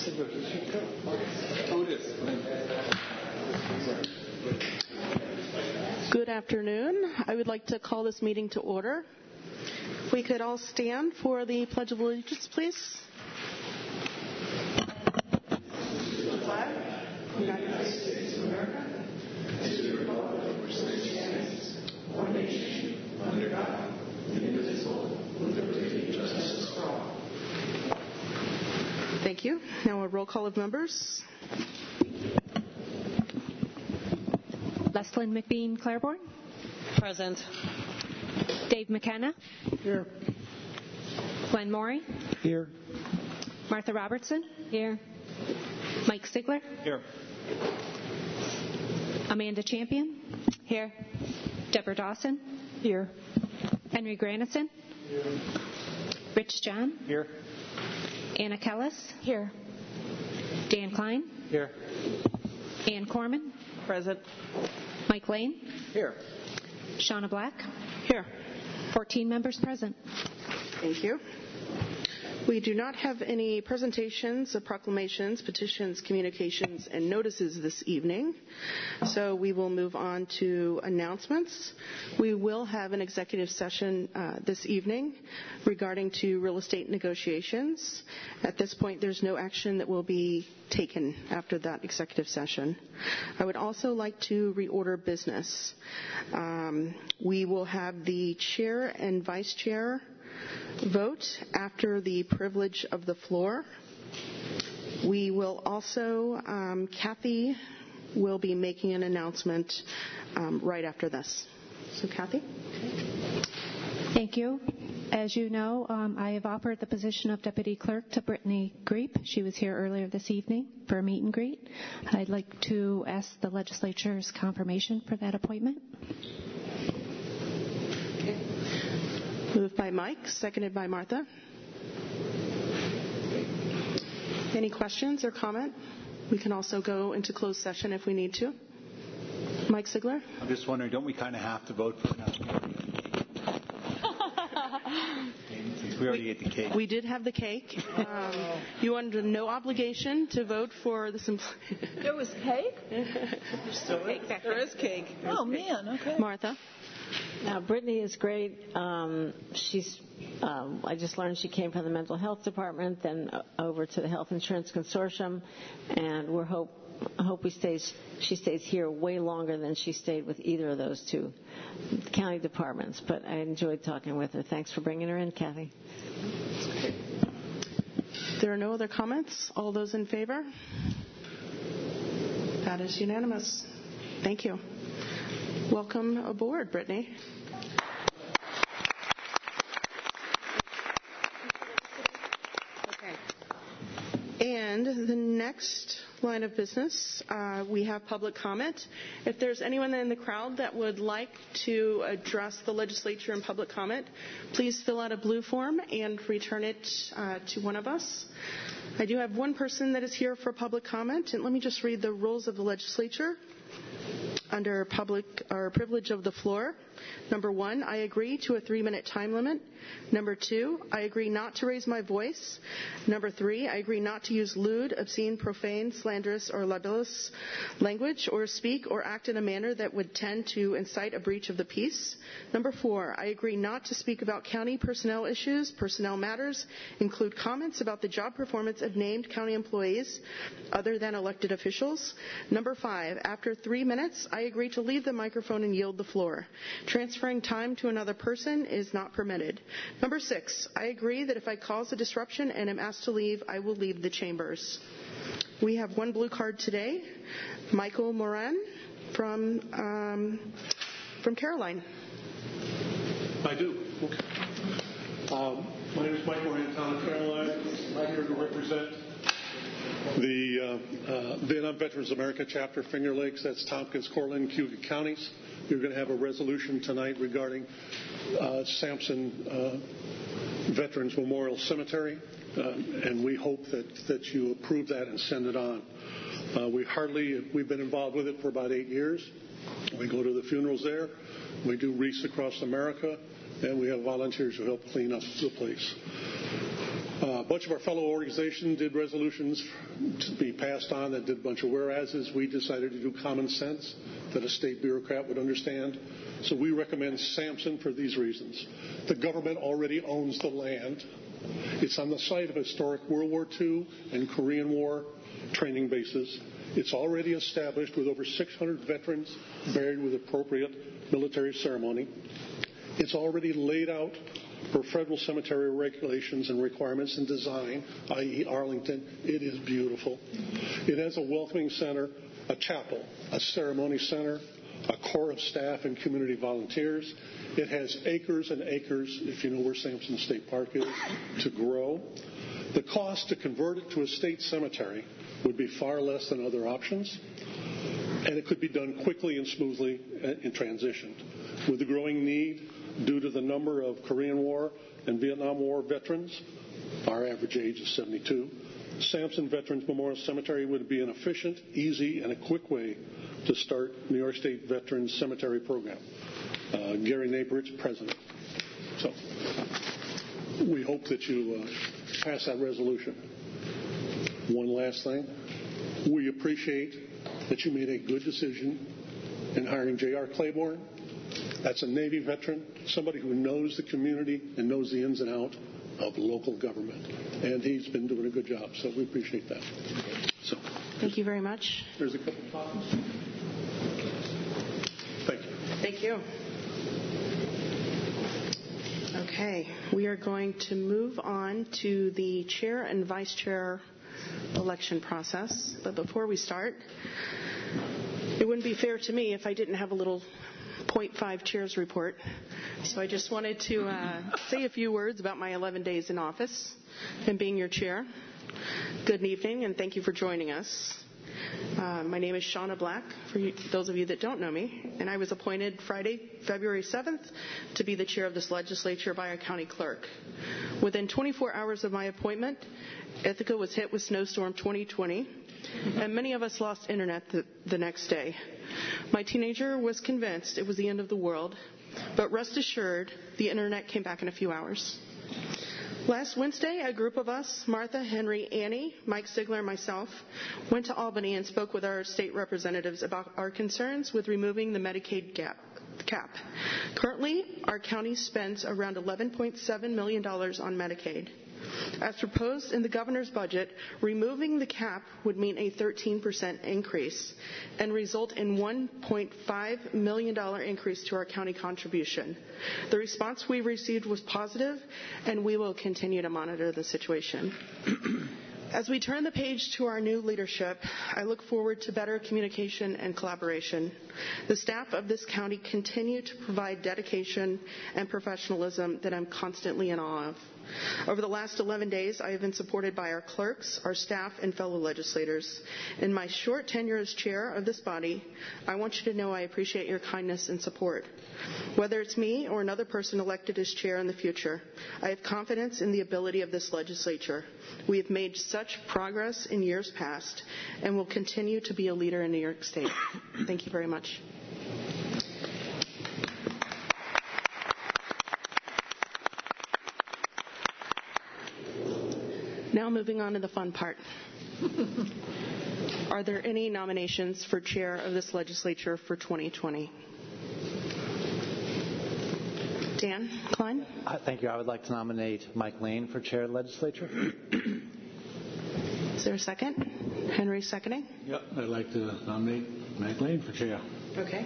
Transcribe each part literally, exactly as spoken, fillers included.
Good afternoon. I would like to call this meeting to order. If we could all stand for the Pledge of Allegiance, please. The flag, United States of America, and to the republic for which it stands, one nation, under God, indivisible, with liberty and justice for all. Thank you. Now a roll call of members. Leslyn McBean Claiborne. Present. Dave McKenna. Here. Glenn Morey. Here. Martha Robertson. Here. Mike Sigler. Here. Amanda Champion. Here. Deborah Dawson. Here. Henry Granison. Here. Rich John. Here. Anna Kellis. Here. Dan Klein. Here. Ann Corman. Present. Mike Lane. Here. Shauna Black. Here. fourteen members present. Thank you. We do not have any presentations of proclamations, petitions, communications, and notices this evening, so we will move on to announcements. We will have an executive session uh, this evening regarding to real estate negotiations. At this point, there's no action that will be taken after that executive session. I would also like to reorder business. Um, we will have the chair and vice chair vote after the privilege of the floor. We will also, um, Kathy will be making an announcement um, right after this. So, Kathy? Thank you. As you know, um, I have offered the position of Deputy Clerk to Brittany Greep. She was here earlier this evening for a meet and greet. I'd like to ask the legislature's confirmation for that appointment. Moved by Mike, seconded by Martha. Any questions or comment? We can also go into closed session if we need to. Mike Sigler? I'm just wondering, don't we kind of have to vote for that? We already ate the cake. We did have the cake. Um, you under no obligation to vote for the simpl- There was cake? Still cake back there. There is cake. There's oh, cake. man, okay. Martha? Now, Brittany is great. Um, she's. Um, I just learned she came from the mental health department, then over to the health insurance consortium, and we're hope hope we stays. She stays here way longer than she stayed with either of those two county departments. But I enjoyed talking with her. Thanks for bringing her in, Kathy. There are no other comments. All those in favor? That is unanimous. Thank you. Welcome aboard, Brittany. Okay. And the next line of business, uh, we have public comment. If there's anyone in the crowd that would like to address the legislature in public comment, please fill out a blue form and return it uh, to one of us. I do have one person that is here for public comment, and let me just read the rules of the legislature. Under public or privilege of the floor, number one, I agree to a three-minute time limit. Number two, I agree not to raise my voice. Number three, I agree not to use lewd, obscene, profane, slanderous, or libelous language or speak or act in a manner that would tend to incite a breach of the peace. Number four, I agree not to speak about county personnel issues, personnel matters, include comments about the job performance of named county employees other than elected officials. Number five, after three minutes, I agree to leave the microphone and yield the floor. Transferring time to another person is not permitted. Number six, I agree that if I cause a disruption and am asked to leave, I will leave the chambers. We have one blue card today. Michael Moran from um, from Caroline. I do. Okay. Um, my name is Mike Moran, town of Caroline. I'm here to represent the uh, uh, Vietnam Veterans America chapter, Finger Lakes. That's Tompkins, Cortland, Cayuga counties. You're going to have a resolution tonight regarding uh, Sampson uh, Veterans Memorial Cemetery, uh, and we hope that, that you approve that and send it on. Uh, we hardly, we've been involved with it for about eight years. We go to the funerals there. We do wreaths across America, and we have volunteers who help clean up the place. Uh, a bunch of our fellow organizations did resolutions to be passed on that did a bunch of whereases. We decided to do common sense that a state bureaucrat would understand. So we recommend Sampson for these reasons. The government already owns the land. It's on the site of historic World War Two and Korean War training bases. It's already established with over six hundred veterans buried with appropriate military ceremony. It's already laid out for federal cemetery regulations and requirements and design, that is. Arlington. It is beautiful. It has a welcoming center, a chapel, a ceremony center, a corps of staff and community volunteers. It has acres and acres, if you know where Sampson State Park is, to grow. The cost to convert it to a state cemetery would be far less than other options, and it could be done quickly and smoothly in transition. With the growing need due to the number of Korean War and Vietnam War veterans, our average age is seventy-two, Sampson Veterans Memorial Cemetery would be an efficient, easy, and a quick way to start New York State Veterans Cemetery Program. Uh, Gary Naperitz, president. So we hope that you uh, pass that resolution. One last thing. We appreciate that you made a good decision in hiring J R Claiborne. That's a Navy veteran, somebody who knows the community and knows the ins and outs of local government. And he's been doing a good job, so we appreciate that. So, Thank you very much. There's a couple of copies. Thank you. Thank you. Okay, we are going to move on to the chair and vice chair election process. But before we start, it wouldn't be fair to me if I didn't have a little point five chairs report. So I just wanted to uh, say a few words about my eleven days in office and being your chair. Good evening, and thank you for joining us. Uh, my name is Shauna Black, for you, those of you that don't know me, and I was appointed Friday, February seventh, to be the chair of this legislature by our county clerk. Within twenty-four hours of my appointment, Ithaca was hit with snowstorm twenty twenty, and many of us lost internet the, the next day. My teenager was convinced it was the end of the world, but rest assured, the internet came back in a few hours. Last Wednesday, a group of us, Martha, Henry, Annie, Mike Sigler, and myself, went to Albany and spoke with our state representatives about our concerns with removing the Medicaid gap, cap. Currently, our county spends around eleven point seven million dollars on Medicaid. As proposed in the governor's budget, removing the cap would mean a thirteen percent increase and result in one point five million dollars increase to our county contribution. The response we received was positive, and we will continue to monitor the situation. As we turn the page to our new leadership, I look forward to better communication and collaboration. The staff of this county continue to provide dedication and professionalism that I'm constantly in awe of. Over the last eleven days, I have been supported by our clerks, our staff, and fellow legislators. In my short tenure as chair of this body, I want you to know I appreciate your kindness and support. Whether it's me or another person elected as chair in the future, I have confidence in the ability of this legislature. We have made such progress in years past and will continue to be a leader in New York State. Thank you very much. Now moving on to the fun part. Are there any nominations for chair of this legislature for twenty twenty? Dan Klein? Uh, thank you. I would like to nominate Mike Lane for chair of the legislature. Is there a second? Henry seconding? Yep, I'd like to nominate Mike Lane for chair. Okay.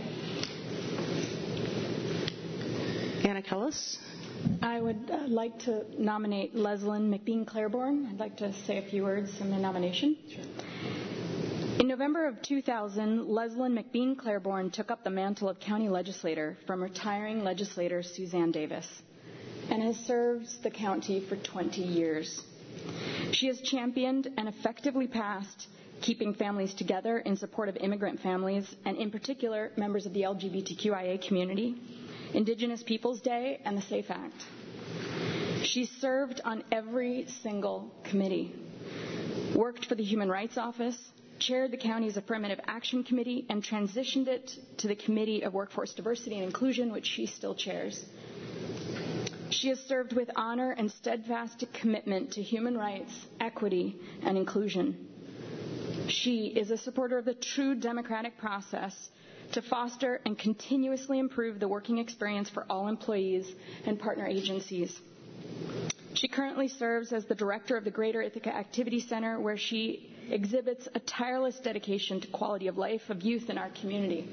Anna Kellis? I would uh, like to nominate Leslyn McBean Claiborne. I'd like to say a few words in the nomination. Sure. In November of two thousand, Leslyn McBean Claiborne took up the mantle of county legislator from retiring legislator Suzanne Davis and has served the county for twenty years. She has championed and effectively passed Keeping Families Together in support of immigrant families and, in particular, members of the L G B T Q I A community, Indigenous Peoples Day, and the SAFE Act. She served on every single committee, worked for the Human Rights Office, chaired the county's Affirmative Action Committee, and transitioned it to the Committee of Workforce Diversity and Inclusion, which she still chairs. She has served with honor and steadfast commitment to human rights, equity, and inclusion. She is a supporter of the true democratic process to foster and continuously improve the working experience for all employees and partner agencies. She currently serves as the director of the Greater Ithaca Activity Center, where she exhibits a tireless dedication to quality of life of youth in our community.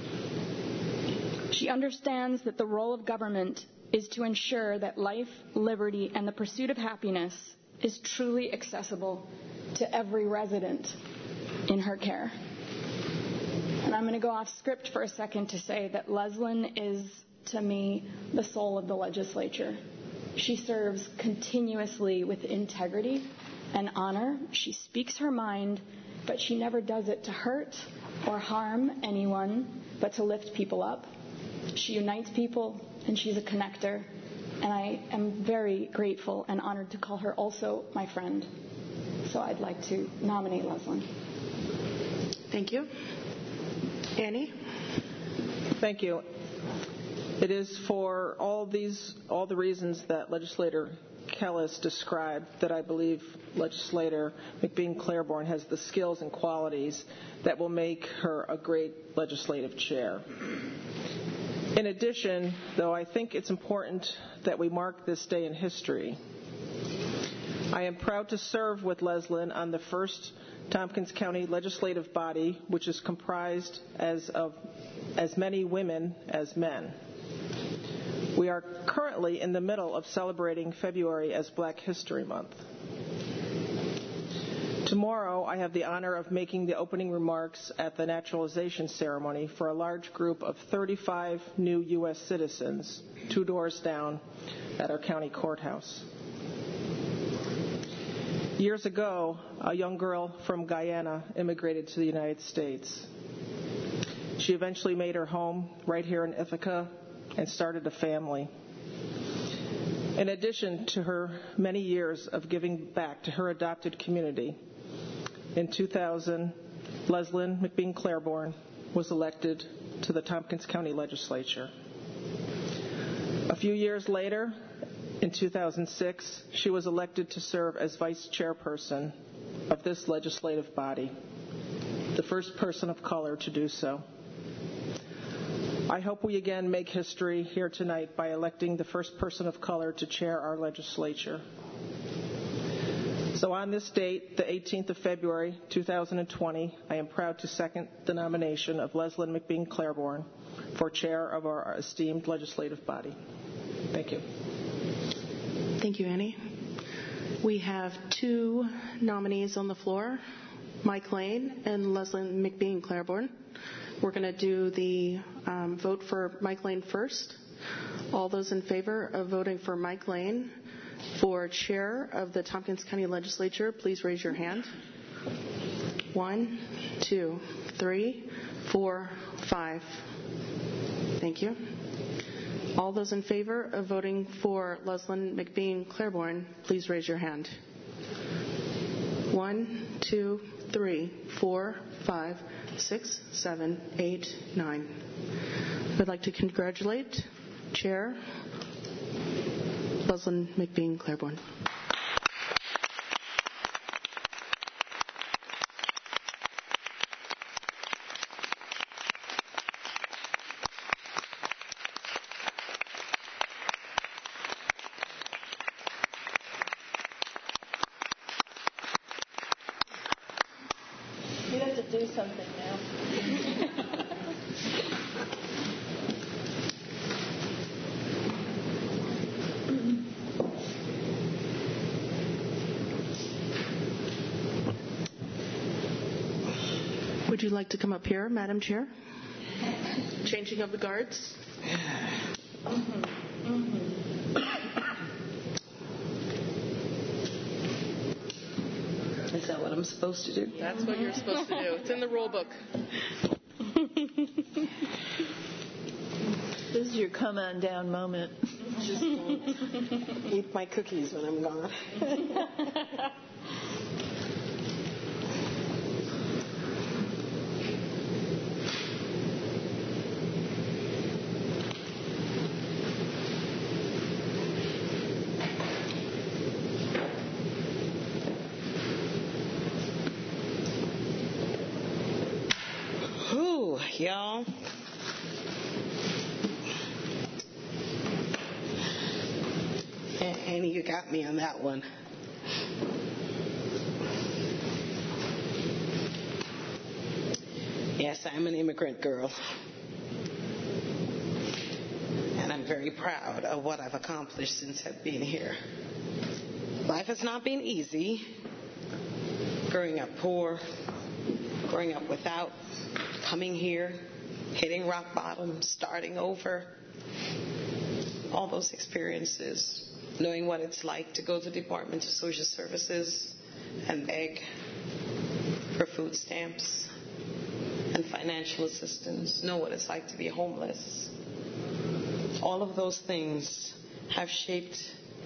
She understands that the role of government is to ensure that life, liberty, and the pursuit of happiness is truly accessible to every resident in her care. And I'm going to go off script for a second to say that Leslyn is, to me, the soul of the legislature. She serves continuously with integrity and honor. She speaks her mind, but she never does it to hurt or harm anyone, but to lift people up. She unites people, and she's a connector. And I am very grateful and honored to call her also my friend. So I'd like to nominate Leslyn. Thank you. Annie? Thank you. It is for all these, all the reasons that Legislator Kellis described that I believe Legislator McBean-Claiborne has the skills and qualities that will make her a great legislative chair. In addition, though, I think it's important that we mark this day in history. I am proud to serve with Leslyn on the first Tompkins County legislative body, which is comprised as of as many women as men. We are currently in the middle of celebrating February as Black History Month. Tomorrow, I have the honor of making the opening remarks at the naturalization ceremony for a large group of thirty-five new U S citizens, two doors down at our county courthouse. Years ago, a young girl from Guyana immigrated to the United States. She eventually made her home right here in Ithaca and started a family. In addition to her many years of giving back to her adopted community, in two thousand, Leslyn McBean-Claiborne was elected to the Tompkins County Legislature. A few years later, in two thousand six, she was elected to serve as vice chairperson of this legislative body, the first person of color to do so. I hope we again make history here tonight by electing the first person of color to chair our legislature. So on this date, the eighteenth of February, two thousand twenty, I am proud to second the nomination of Leslyn McBean-Claiborne for chair of our esteemed legislative body. Thank you. Thank you, Annie. We have two nominees on the floor, Mike Lane and Leslyn McBean-Claiborne. We're going to do the um, vote for Mike Lane first. All those in favor of voting for Mike Lane for chair of the Tompkins County Legislature, please raise your hand. One, two, three, four, five. Thank you. All those in favor of voting for Leslyn McBean-Claiborne, please raise your hand. One, two, three, four, five, six, seven, eight, nine. I'd like to congratulate Chair Leslyn McBean-Claiborne. You have to do something now. Would you like to come up here, Madam Chair? Changing of the guards. Mm-hmm. Mm-hmm. Is that what I'm supposed to do? That's what you're supposed to do. It's in the rule book. This is your come on down moment. Just don't eat my cookies when I'm gone. Thank y'all. Annie, you got me on that one. Yes, I'm an immigrant girl. And I'm very proud of what I've accomplished since I've been here. Life has not been easy. Growing up poor, growing up without, coming here, hitting rock bottom, starting over. All those experiences. Knowing what it's like to go to the Department of Social Services and beg for food stamps and financial assistance. Know what it's like to be homeless. All of those things have shaped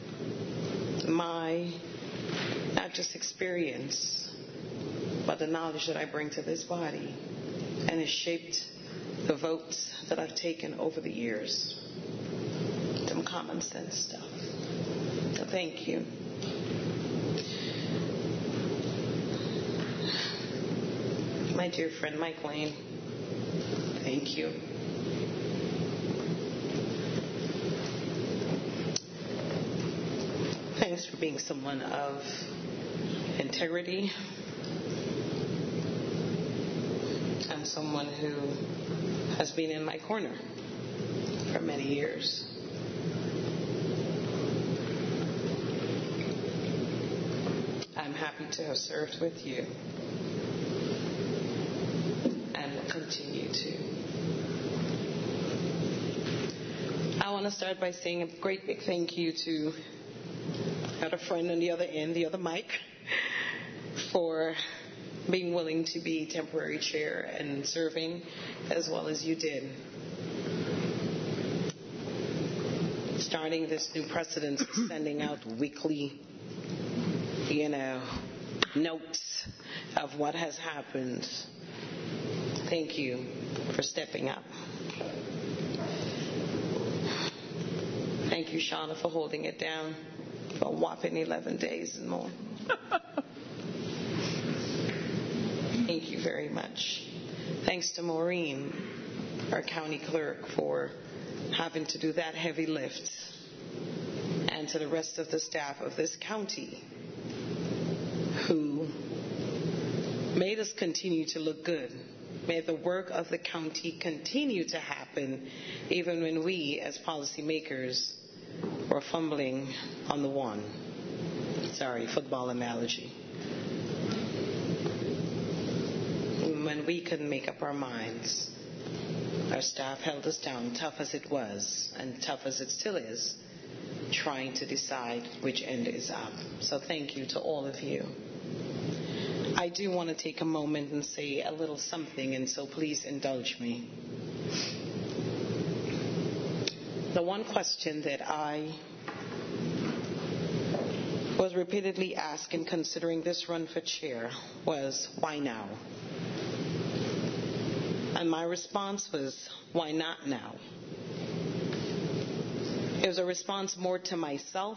my, not just experience, but the knowledge that I bring to this body. And has shaped the votes that I've taken over the years. Some common sense stuff. So thank you. My dear friend Mike Lane, thank you. Thanks for being someone of integrity and someone who has been in my corner for many years. I'm happy to have served with you and will continue to. I want to start by saying a great big thank you to our friend on the other end, the other mic, for being willing to be temporary chair and serving as well as you did. Starting this new precedent of sending out weekly, you know, notes of what has happened. Thank you for stepping up. Thank you, Shauna, for holding it down for a whopping eleven days and more. Thank you very much. Thanks to Maureen, our county clerk, for having to do that heavy lift, and to the rest of the staff of this county who made us continue to look good. May the work of the county continue to happen even when we, as policymakers, were fumbling on the one. Sorry, football analogy. When we couldn't make up our minds, our staff held us down, tough as it was, and tough as it still is, trying to decide which end is up. So thank you to all of you. I do want to take a moment and say a little something, and so please indulge me. The one question that I was repeatedly asked in considering this run for chair was, why now? And my response was, why not now? It was a response more to myself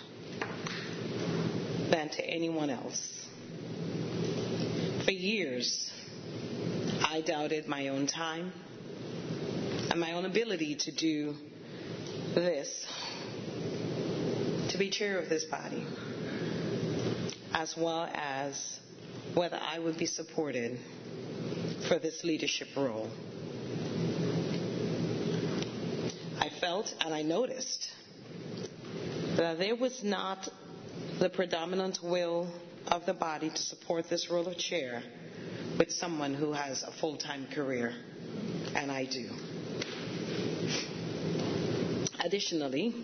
than to anyone else. For years, I doubted my own time and my own ability to do this, to be chair of this body, as well as whether I would be supported for this leadership role. I felt and I noticed that there was not the predominant will of the body to support this role of chair with someone who has a full-time career, and I do. Additionally,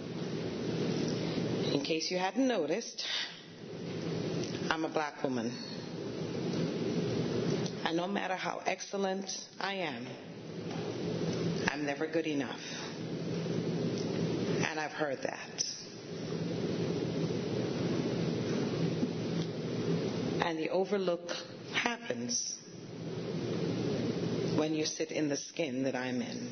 in case you hadn't noticed, I'm a black woman. And no matter how excellent I am, I'm never good enough. And I've heard that. And the overlook happens when you sit in the skin that I'm in.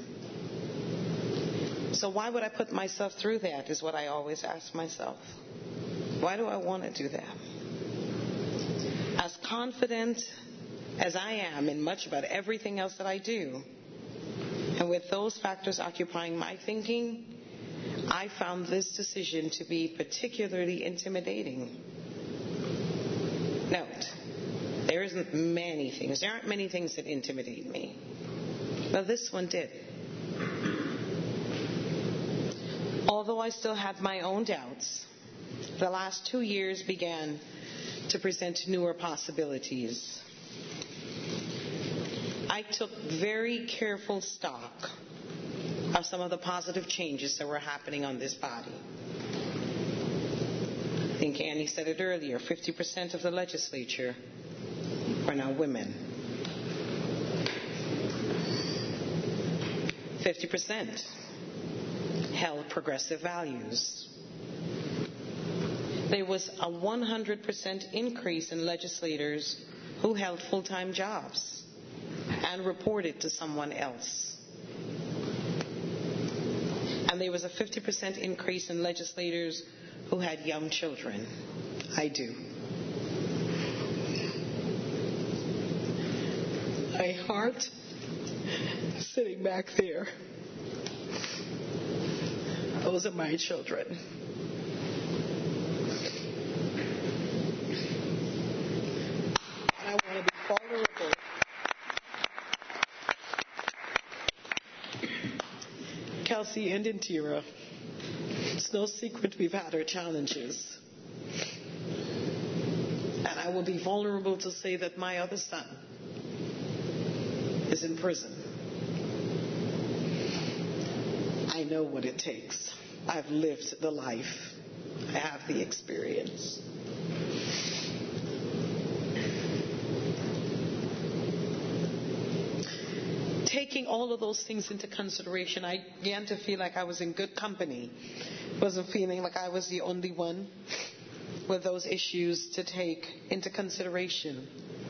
So why would I put myself through that is what I always ask myself. Why do I want to do that? As confident as I am in much about everything else that I do. And with those factors occupying my thinking, I found this decision to be particularly intimidating. Note, there isn't many things, there aren't many things that intimidate me. But this one did. Although I still had my own doubts, the last two years began to present newer possibilities. I took very careful stock of some of the positive changes that were happening on this body. I think Annie said it earlier, fifty percent of the legislature are now women. fifty percent held progressive values. There was a one hundred percent increase in legislators who held full-time jobs and reported to someone else. And there was a fifty percent increase in legislators who had young children. I do. My heart sitting back there. Those are my children. And I want to be vulnerable. Kelsey and Indira, it's no secret we've had our challenges. And I will be vulnerable to say that my other son is in prison. I know what it takes. I've lived the life. I have the experience. Taking all of those things into consideration, I began to feel like I was in good company. Wasn't feeling like I was the only one with those issues to take into consideration.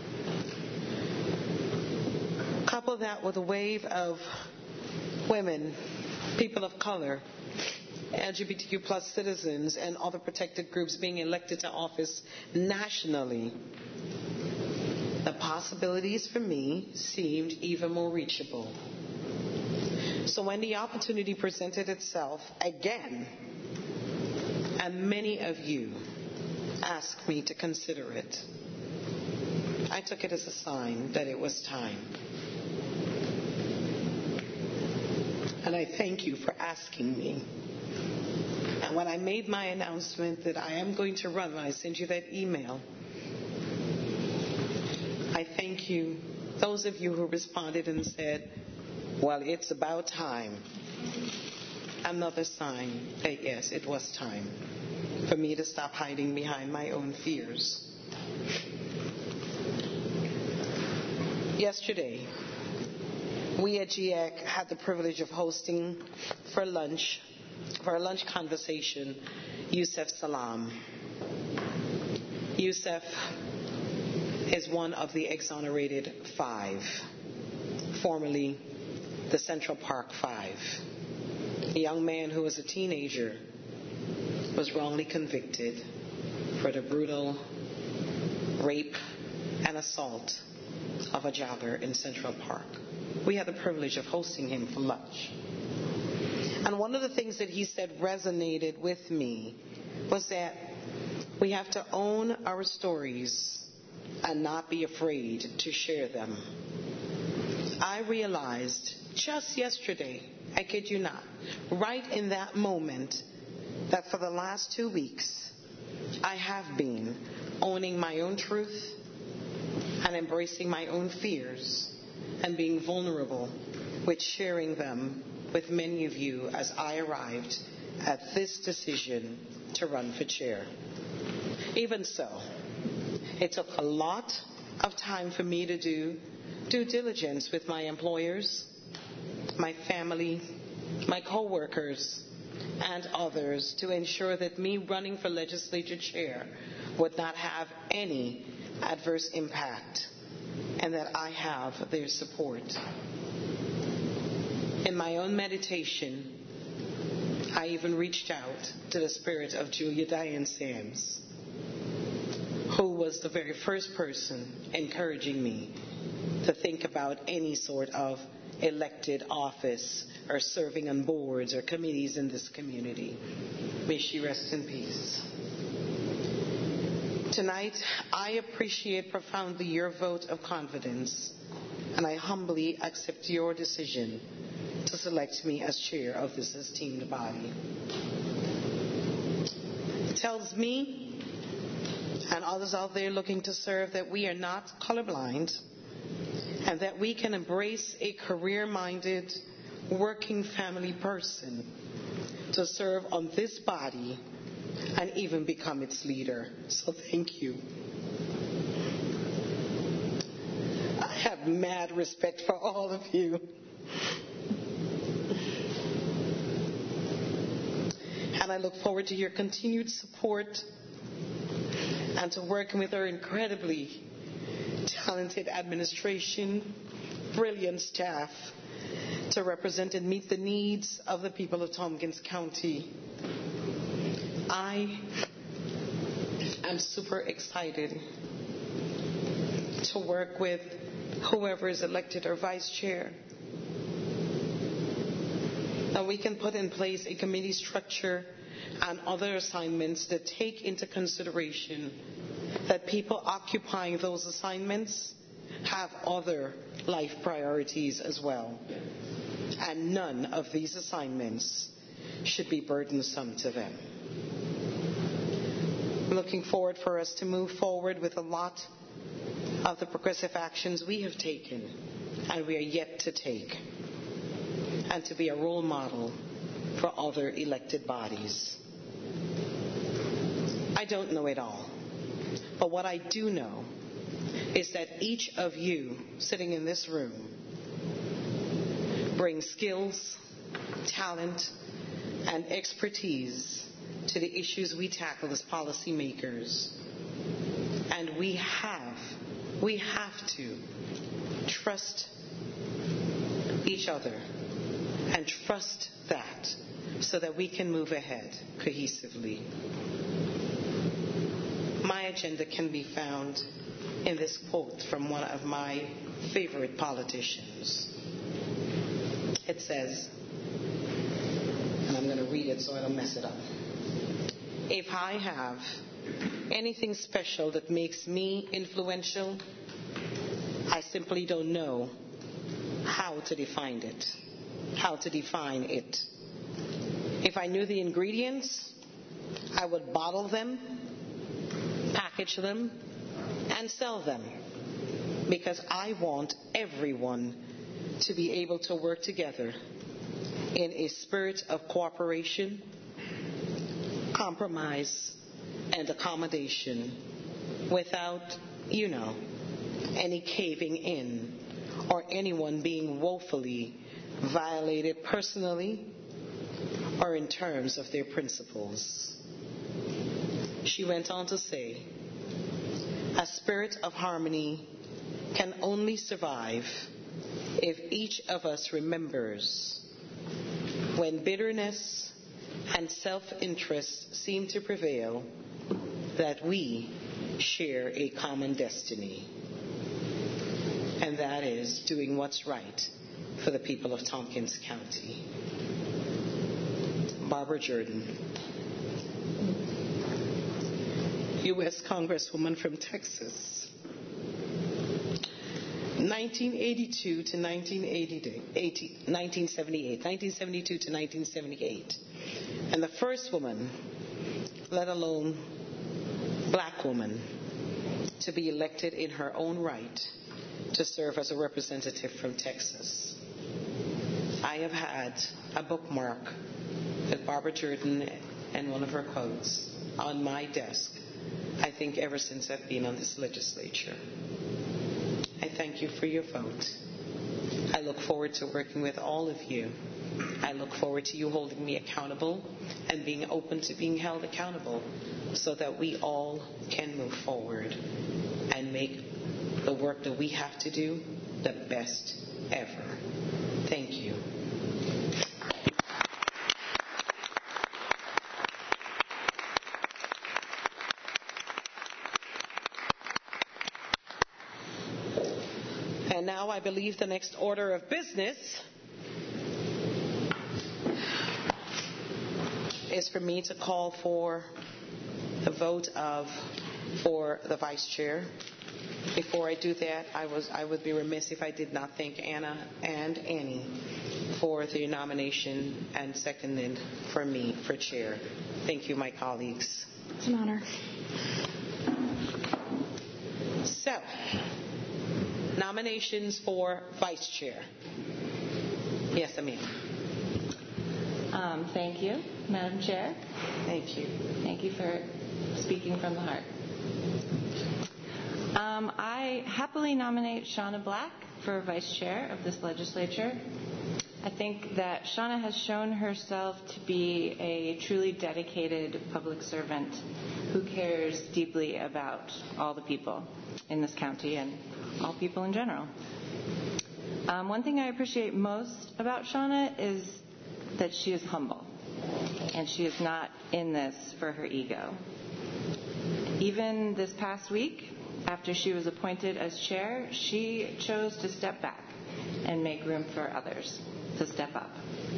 Couple that with a wave of women, people of color, L G B T Q plus citizens, and other protected groups being elected to office nationally, the possibilities for me seemed even more reachable. So when the opportunity presented itself again, and many of you asked me to consider it, I took it as a sign that it was time. And I thank you for asking me. And when I made my announcement that I am going to run, when I sent you that email, I thank you, those of you who responded and said, well, it's about time. Another sign that yes, it was time for me to stop hiding behind my own fears. Yesterday, we at G A C had the privilege of hosting for lunch, for a lunch conversation, Yusef Salaam. Yusef is one of the exonerated five, formerly the Central Park Five. A young man who was a teenager was wrongly convicted for the brutal rape and assault of a jogger in Central Park. We had the privilege of hosting him for lunch. And one of the things that he said resonated with me was that we have to own our stories and not be afraid to share them. I realized just yesterday, I kid you not, right in that moment, that for the last two weeks, I have been owning my own truth and embracing my own fears and being vulnerable with sharing them with many of you as I arrived at this decision to run for chair. Even so, it took a lot of time for me to do due diligence with my employers, my family, my co-workers, and others to ensure that me running for legislature chair would not have any adverse impact and that I have their support. In my own meditation, I even reached out to the spirit of Julia Diane Sams, who was the very first person encouraging me to think about any sort of elected office or serving on boards or committees in this community. May she rest in peace. Tonight, I appreciate profoundly your vote of confidence, and I humbly accept your decision to select me as chair of this esteemed body. It tells me and others out there looking to serve that we are not colorblind, and that we can embrace a career-minded, working family person to serve on this body and even become its leader. So thank you. I have mad respect for all of you. And I look forward to your continued support and to working with our incredibly talented administration, brilliant staff to represent and meet the needs of the people of Tompkins County. I am super excited to work with whoever is elected or vice chair. And we can put in place a committee structure and other assignments that take into consideration that people occupying those assignments have other life priorities as well. And none of these assignments should be burdensome to them. I'm looking forward for us to move forward with a lot of the progressive actions we have taken and we are yet to take, and to be a role model for other elected bodies. I don't know it all, but what I do know is that each of you sitting in this room brings skills, talent, and expertise to the issues we tackle as policymakers. And we have, we have to trust each other and trust that so that we can move ahead cohesively. My agenda can be found in this quote from one of my favorite politicians. It says, and I'm going to read it so I don't mess it up. If I have anything special that makes me influential, I simply don't know how to define it. How to define it. If I knew the ingredients, I would bottle them, package them, and sell them, because I want everyone to be able to work together in a spirit of cooperation, compromise, and accommodation without, you know, any caving in or anyone being woefully violated personally or in terms of their principles. She went on to say, a spirit of harmony can only survive if each of us remembers when bitterness and self-interest seem to prevail that we share a common destiny, and that is doing what's right for the people of Tompkins County. Barbara Jordan, U S Congresswoman from Texas, nineteen eighty-two to nineteen eighty, nineteen seventy-eight, nineteen seventy-two to nineteen seventy-eight, and the first woman, let alone black woman, to be elected in her own right to serve as a representative from Texas. I have had a bookmark with Barbara Jordan and one of her quotes on my desk, I think ever since I've been on this legislature. I thank you for your vote. I look forward to working with all of you. I look forward to you holding me accountable and being open to being held accountable so that we all can move forward and make the work that we have to do the best ever. Thank you. And now I believe the next order of business is for me to call for the vote of for the vice chair. Before I do that, I was I would be remiss if I did not thank Anna and Annie for the nomination and seconded for me for chair. Thank you, my colleagues. It's an honor. So, nominations for vice chair. Yes, Amanda. Um, thank you, Madam Chair. Thank you. Thank you for speaking from the heart. Um, I happily nominate Shauna Black for vice chair of this legislature. I think that Shauna has shown herself to be a truly dedicated public servant who cares deeply about all the people in this county and all people in general. Um, one thing I appreciate most about Shauna is that she is humble, and she is not in this for her ego. Even this past week, after she was appointed as chair, she chose to step back and make room for others to step up.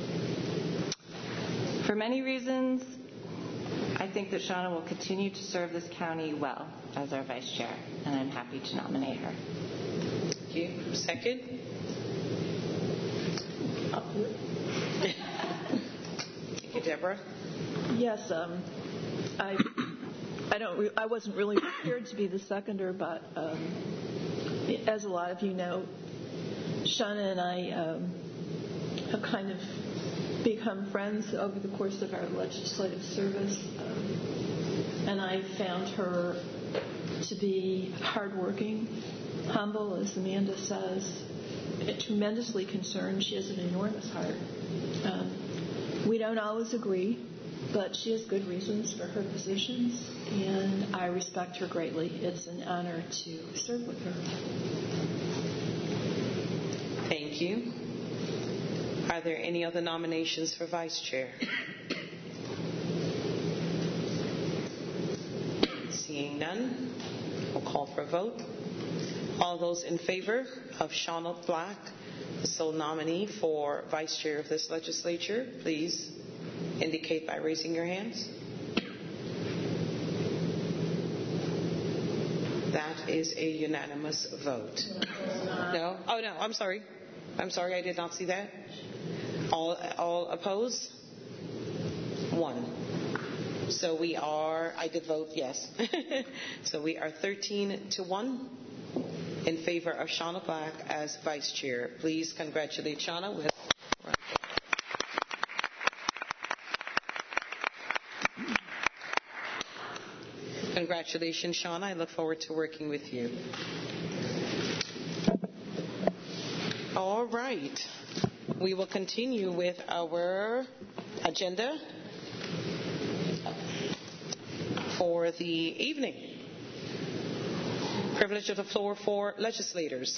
For many reasons, I think that Shauna will continue to serve this county well as our vice chair, and I'm happy to nominate her. Thank you. Second? Thank you, Deborah. Yes, um, I, I don't. Re- I wasn't really prepared to be the seconder, but um, as a lot of you know, Shauna and I um, have kind of become friends over the course of our legislative service, um, and I found her to be hardworking, humble, as Amanda says, tremendously concerned. She has an enormous heart. Um, we don't always agree, but she has good reasons for her positions, and I respect her greatly. It's an honor to serve with her. Thank you. Are there any other nominations for vice chair? Seeing none, we'll call for a vote. All those in favor of Shauna Black, the sole nominee for vice chair of this legislature, please indicate by raising your hands. That is a unanimous vote. No? Oh, no, I'm sorry. I'm sorry, I did not see that. All, all opposed? One. So we are, I did vote yes. So we are thirteen to one in favor of Shauna Black as vice chair. Please congratulate Shauna with. Congratulations, Shauna. I look forward to working with you. All right. We will continue with our agenda for the evening. Privilege of the floor for legislators.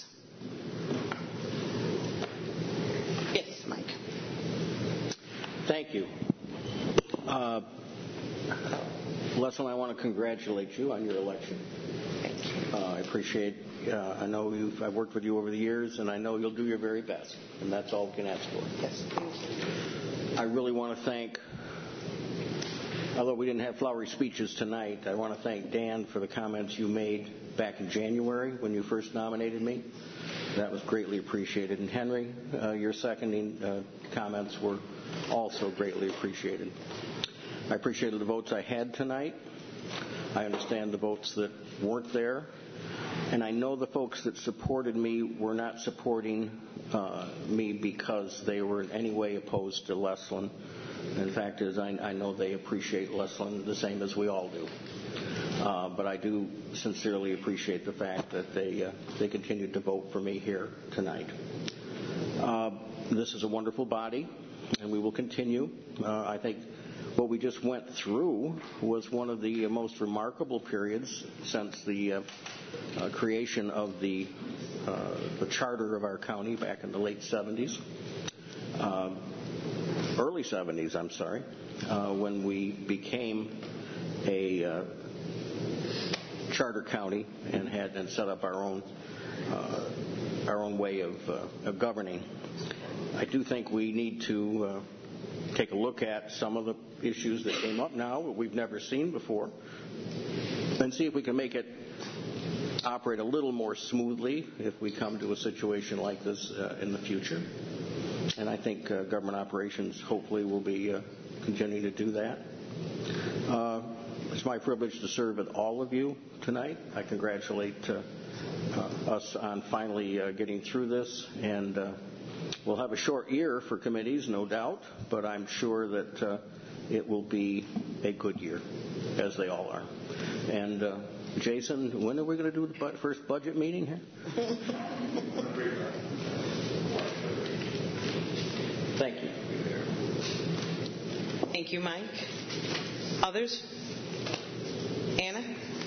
Yes, Mike. Thank you. Uh, Leslyn, I want to congratulate you on your election. Thank you. Uh, I appreciate, uh, I know you've, I've worked with you over the years, and I know you'll do your very best, and that's all we can ask for. Yes, thank you. I really want to thank, although we didn't have flowery speeches tonight, I want to thank Dan for the comments you made back in January when you first nominated me. That was greatly appreciated. And Henry, uh, your seconding uh, comments were also greatly appreciated. I appreciated the votes I had tonight. I understand the votes that weren't there. And I know the folks that supported me were not supporting uh, me because they were in any way opposed to Leslyn. In fact, is I, I know they appreciate Leslyn the same as we all do. Uh, but I do sincerely appreciate the fact that they uh, they continued to vote for me here tonight. Uh, this is a wonderful body, and we will continue. Uh, I think what we just went through was one of the most remarkable periods since the uh, uh, creation of the uh, the charter of our county back in the late seventies, uh, early seventies, I'm sorry, uh, when we became a uh, charter county and had and set up our own uh, our own way of, uh, of governing. I do think we need to uh, take a look at some of the issues that came up now that we've never seen before and see if we can make it operate a little more smoothly if we come to a situation like this uh, in the future. And I think uh, government operations hopefully will be uh, continuing to do that. Uh, it's my privilege to serve with all of you tonight. I congratulate uh, uh, us on finally uh, getting through this, and uh, we'll have a short year for committees, no doubt, but I'm sure that uh, it will be a good year, as they all are. And uh, Jason, when are we going to do the first budget meeting here? Thank you. Thank you, Mike. Others? Anna?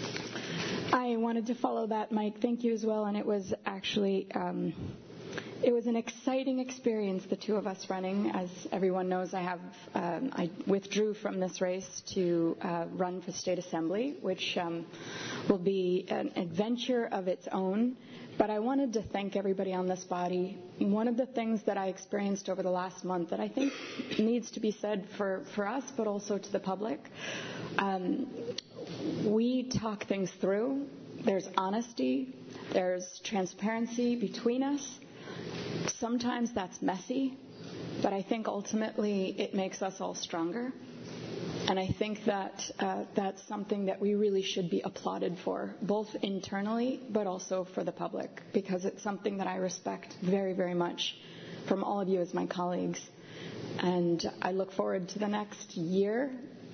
I wanted to follow that, Mike. Thank you as well. And it was actually, um, it was an exciting experience, the two of us running. As everyone knows, I have, um, I withdrew from this race to uh, run for state assembly, which um, will be an adventure of its own. But I wanted to thank everybody on this body. One of the things that I experienced over the last month that I think needs to be said for, for us, but also to the public, um, we talk things through. There's honesty. There's transparency between us. Sometimes that's messy, but I think ultimately it makes us all stronger. And I think that uh, that's something that we really should be applauded for, both internally but also for the public, because it's something that I respect very, very much from all of you as my colleagues. And I look forward to the next year.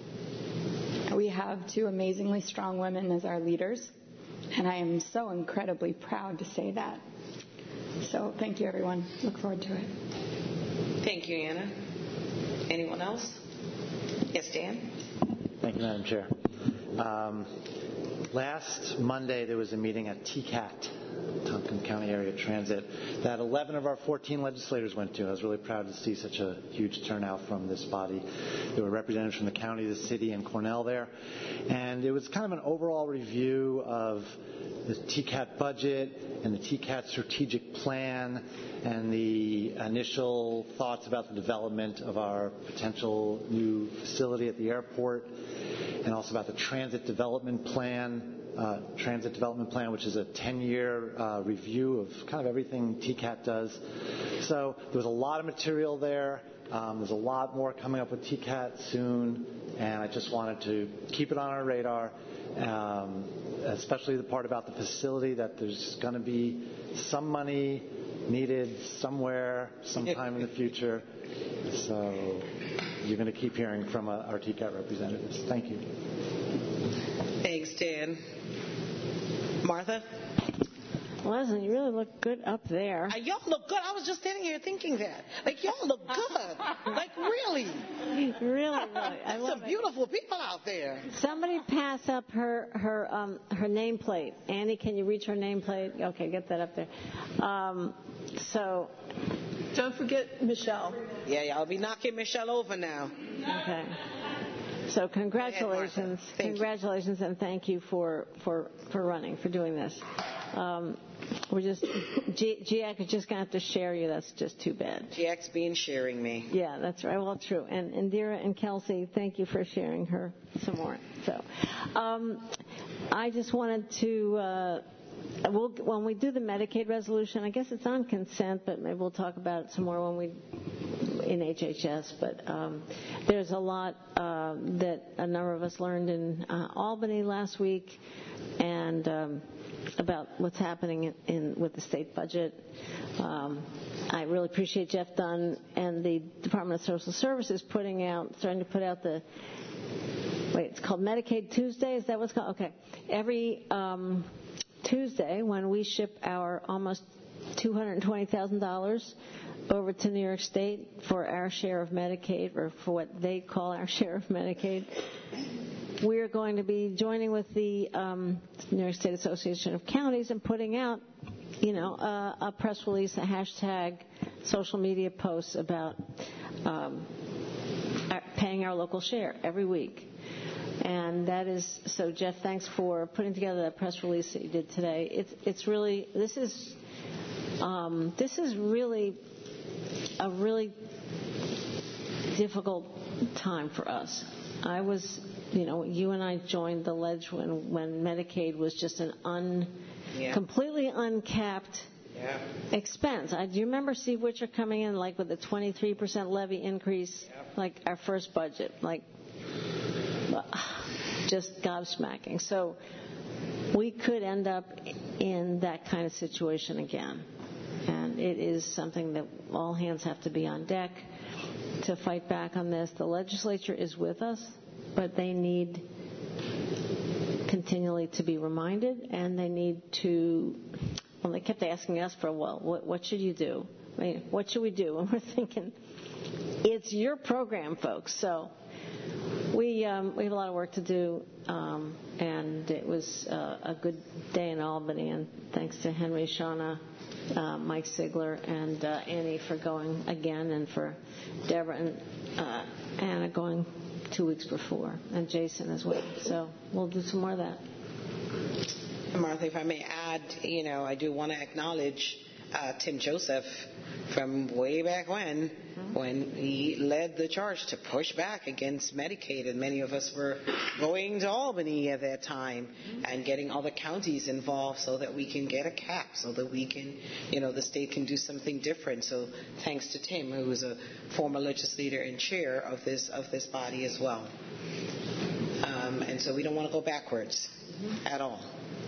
We have two amazingly strong women as our leaders, and I am so incredibly proud to say that. So thank you, everyone. Look forward to it. Thank you, Anna. Anyone else? Yes, Dan? Thank you, Madam Chair. Um, last Monday, there was a meeting at T C A T, Tompkins County Area Transit, that eleven of our fourteen legislators went to. I was really proud to see such a huge turnout from this body. There were representatives from the county, the city, and Cornell there. And it was kind of an overall review of the T C A T budget and the T C A T strategic plan and the initial thoughts about the development of our potential new facility at the airport, and also about the transit development plan, uh, transit development plan, which is a ten-year uh, review of kind of everything T C A T does. So there was a lot of material there. Um, there's a lot more coming up with T C A T soon, and I just wanted to keep it on our radar, um, especially the part about the facility, that there's going to be some money needed somewhere, sometime in the future. So you're going to keep hearing from uh, our T C A T representatives. Thank you. Thanks, Dan. Martha? Leslie, you really look good up there. Uh, y'all look good. I was just standing here thinking that. Like, y'all look good. Like, really. Really, really. I love some beautiful people out there. Somebody pass up her her um, her nameplate. Annie, can you reach her nameplate? Okay, get that up there. Um, so. Don't forget Michelle. Yeah, y'all be knocking Michelle over now. Okay. So congratulations, ahead, congratulations, you. And thank you for, for, for running, for doing this. Um, we're just, G- GIAC is just going to have to share you. That's just too bad. G I A C's being sharing me. Yeah, that's right. Well, true. And Indira and Kelsey, thank you for sharing her some more. So, um, I just wanted to, uh, we'll, when we do the Medicaid resolution, I guess it's on consent, but maybe we'll talk about it some more when we, in H H S. But um, there's a lot uh, that a number of us learned in uh, Albany last week, and um, about what's happening in, in with the state budget. Um, I really appreciate Jeff Dunn and the Department of Social Services putting out, starting to put out the, wait, it's called Medicaid Tuesday. Is that what's called? Okay. Every um, Tuesday, when we ship our almost two hundred twenty thousand dollars over to New York State for our share of Medicaid, or for what they call our share of Medicaid, we're going to be joining with the um, New York State Association of Counties and putting out, you know, a, a press release, a hashtag, social media posts about um, our, paying our local share every week. And that is, so Jeff, thanks for putting together that press release that you did today. It's, it's really, this is Um, this is really a really difficult time for us. I was, you know, you and I joined the ledge when, when Medicaid was just an un, yeah. completely uncapped yeah. expense. I, do you remember Steve Witcher coming in like with a twenty-three percent levy increase, yeah. like our first budget, like just gobsmacking. So we could end up in that kind of situation again. And it is something that all hands have to be on deck to fight back on this. The legislature is with us, but they need continually to be reminded, and they need to, well, they kept asking us for, well, what, what should you do? I mean, what should we do? And we're thinking, it's your program, folks. So we um, we have a lot of work to do, um, and it was uh, a good day in Albany, and thanks to Henry, Shauna, uh, Mike Sigler, and uh, Annie for going again, and for Deborah and uh, Anna going two weeks before, and Jason as well. So we'll do some more of that. Martha, if I may add, you know, I do want to acknowledge uh, Tim Joseph from way back when, mm-hmm. when he led the charge to push back against Medicaid, and many of us were going to Albany at that time mm-hmm. and getting all the counties involved so that we can get a cap, so that we can, you know, the state can do something different. So thanks to Tim, who was a former legislator and chair of this of this body as well. Um, and so we don't want to go backwards mm-hmm. at all.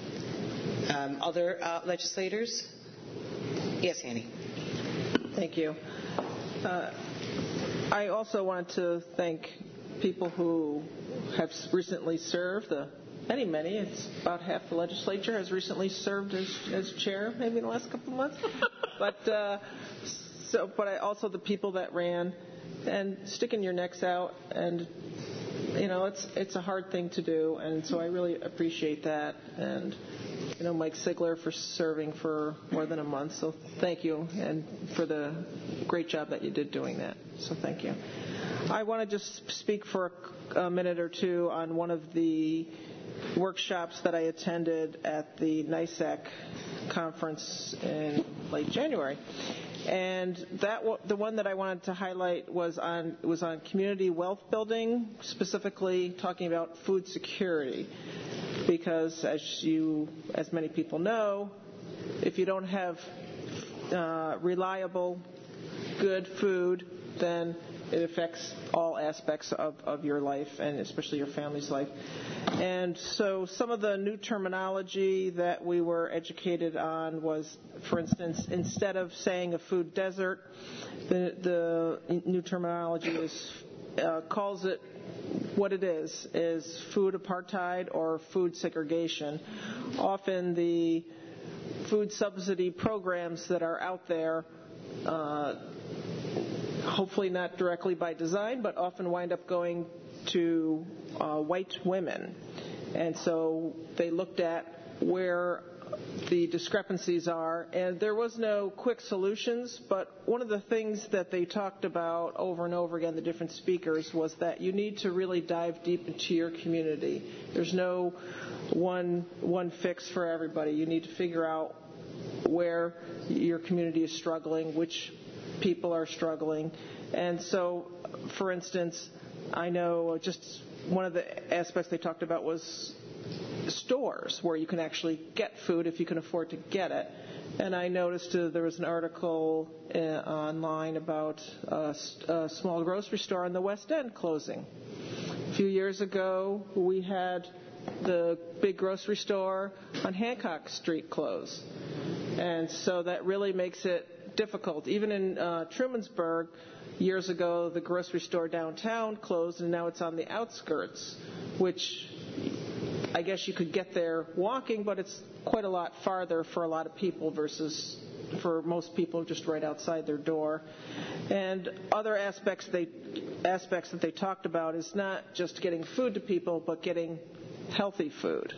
Um, other uh, legislators? Yes, Annie. Thank you. Uh, I also wanted to thank people who have recently served. Uh, many, many. It's about half the legislature has recently served as, as chair, maybe in the last couple of months. but uh, so, but I, also the people that ran and sticking your necks out, and you know, it's it's a hard thing to do, and so I really appreciate that. And you know, Mike Sigler for serving for more than a month, so thank you, and for the great job that you did doing that. So thank you. I want to just speak for a minute or two on one of the workshops that I attended at the NYSEC conference in late January. And that the one that I wanted to highlight was on was on community wealth building, specifically talking about food security. Because as you, as many people know, if you don't have uh, reliable, good food, then it affects all aspects of, of your life, and especially your family's life. And so some of the new terminology that we were educated on was, for instance, instead of saying a food desert, the, the new terminology is uh, calls it what it is, is food apartheid or food segregation. Often the food subsidy programs that are out there, uh, hopefully not directly by design, but often wind up going to uh, white women. And so they looked at where the discrepancies are, and there was no quick solutions, but one of the things that they talked about over and over again, the different speakers, was that you need to really dive deep into your community. There's no one one fix for everybody. You need to figure out where your community is struggling, which people are struggling. And so, for instance, I know just one of the aspects they talked about was stores where you can actually get food if you can afford to get it. And I noticed uh, there was an article uh, online about a, a small grocery store in the West End closing. A few years ago, we had the big grocery store on Hancock Street close. And so that really makes it difficult. Even in uh, Trumansburg, years ago, the grocery store downtown closed, and now it's on the outskirts, which I guess you could get there walking, but it's quite a lot farther for a lot of people versus for most people just right outside their door. And other aspects they aspects that they talked about is not just getting food to people, but getting healthy food.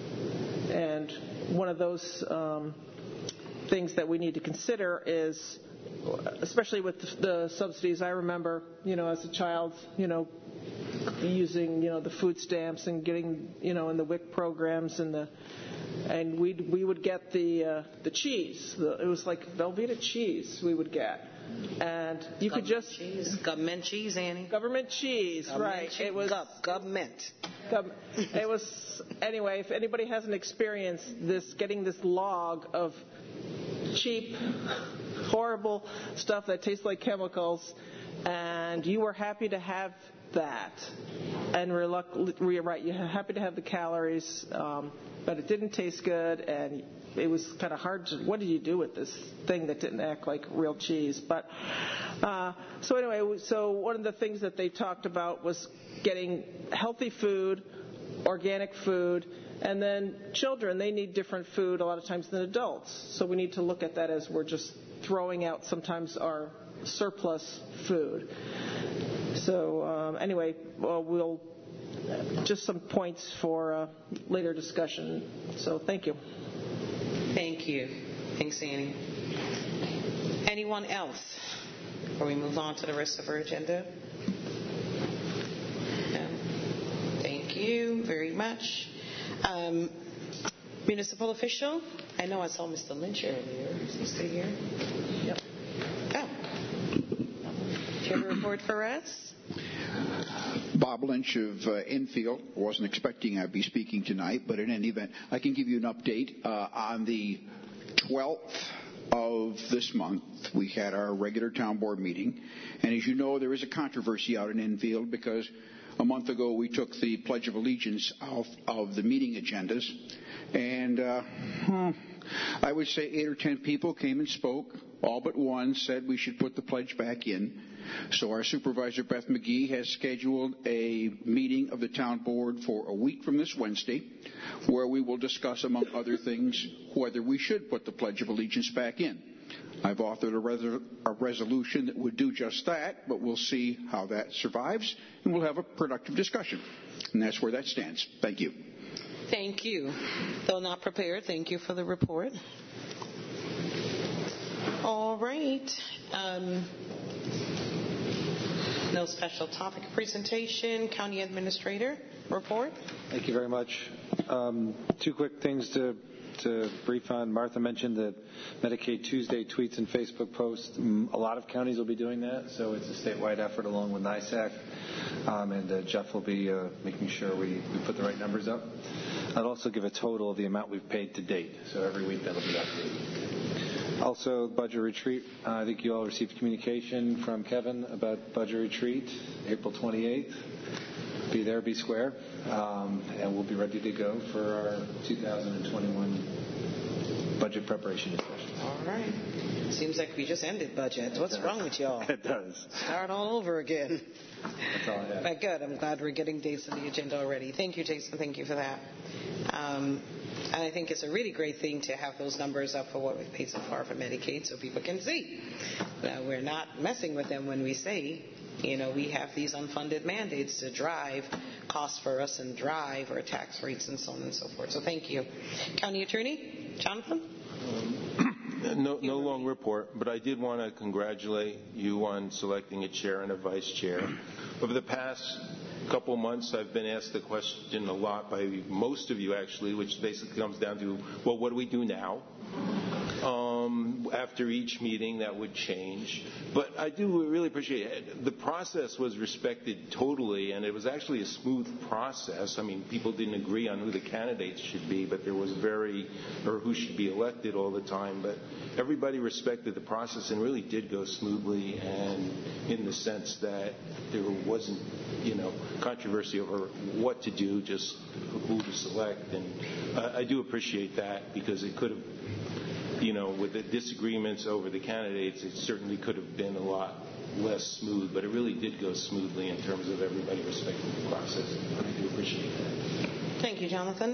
And one of those um, things that we need to consider is, especially with the subsidies, I remember, you know, as a child, you know, using, you know, the food stamps and getting, you know, in the W I C programs and the, and we we would get the uh, the cheese. The, it was like Velveeta cheese we would get. And you government could just cheese. government cheese, Annie. Government cheese, government right? Cheese. It was Gov- government. Gov- it was anyway. If anybody hasn't experienced this, getting this log of cheap, horrible stuff that tastes like chemicals, and you were happy to have that, and reluct- you're right, you're happy to have the calories, um, but it didn't taste good, and it was kind of hard to, what did you do with this thing that didn't act like real cheese? But uh, so anyway, so one of the things that they talked about was getting healthy food, organic food, and then children, they need different food a lot of times than adults. So we need to look at that as we're just throwing out sometimes our surplus food. So um, anyway, well, we'll just some points for uh, later discussion. So thank you. Thank you. Thanks, Annie. Anyone else before we move on to the rest of our agenda? No. Thank you very much. Um, municipal official? I know I saw Mister Lynch earlier. Is he still here? Yep. Oh. Do you have a report for us? Bob Lynch of uh, Enfield. Wasn't expecting I'd be speaking tonight, but in any event, I can give you an update. Uh, on the twelfth of this month, we had our regular town board meeting, and as you know, there is a controversy out in Enfield because a month ago we took the Pledge of Allegiance off of the meeting agendas, and uh, hmm, I would say eight or ten people came and spoke. All but one said we should put the pledge back in. So our supervisor, Beth McGee, has scheduled a meeting of the town board for a week from this Wednesday, where we will discuss, among other things, whether we should put the Pledge of Allegiance back in. I've authored a, res- a resolution that would do just that, but we'll see how that survives, and we'll have a productive discussion. And that's where that stands. Thank you. Thank you. Though not prepared, thank you for the report. All right. Um, no special topic presentation. County Administrator report. Thank you very much. Um, two quick things to, to brief on. Martha mentioned the Medicaid Tuesday tweets and Facebook posts. A lot of counties will be doing that, so it's a statewide effort along with NISAC. Um, and uh, Jeff will be uh, making sure we, we put the right numbers up. I'll also give a total of the amount we've paid to date, so every week that'll be updated. Also, budget retreat. Uh, I think you all received communication from Kevin about budget retreat, April twenty-eighth. Be there, be square, um, and we'll be ready to go for our two thousand twenty-one budget preparation discussion. All right. Seems like we just ended budget. What's wrong with y'all? It does. Start all over again. That's all I have. But good. I'm glad we're getting dates on the agenda already. Thank you, Jason. Thank you for that. Um, and I think it's a really great thing to have those numbers up for what we've paid so far for Medicaid so people can see. Now, we're not messing with them when we say, you know, we have these unfunded mandates to drive costs for us and drive our tax rates and so on and so forth. So thank you. County Attorney, Jonathan? Um, no, no long report, but I did want to congratulate you on selecting a chair and a vice chair. Over the past couple months, I've been asked the question a lot by most of you, actually, which basically comes down to, well, what do we do now? Um, after each meeting, that would change. But I do really appreciate it. The process was respected totally, and it was actually a smooth process. I mean, people didn't agree on who the candidates should be, but there was very, or who should be elected all the time. But everybody respected the process and really did go smoothly, and in the sense that there wasn't, you know, controversy over what to do, just who to select. And uh, I do appreciate that because it could have, you know, with the disagreements over the candidates, it certainly could have been a lot less smooth, but it really did go smoothly in terms of everybody respecting the process. I do appreciate that. Thank you, Jonathan.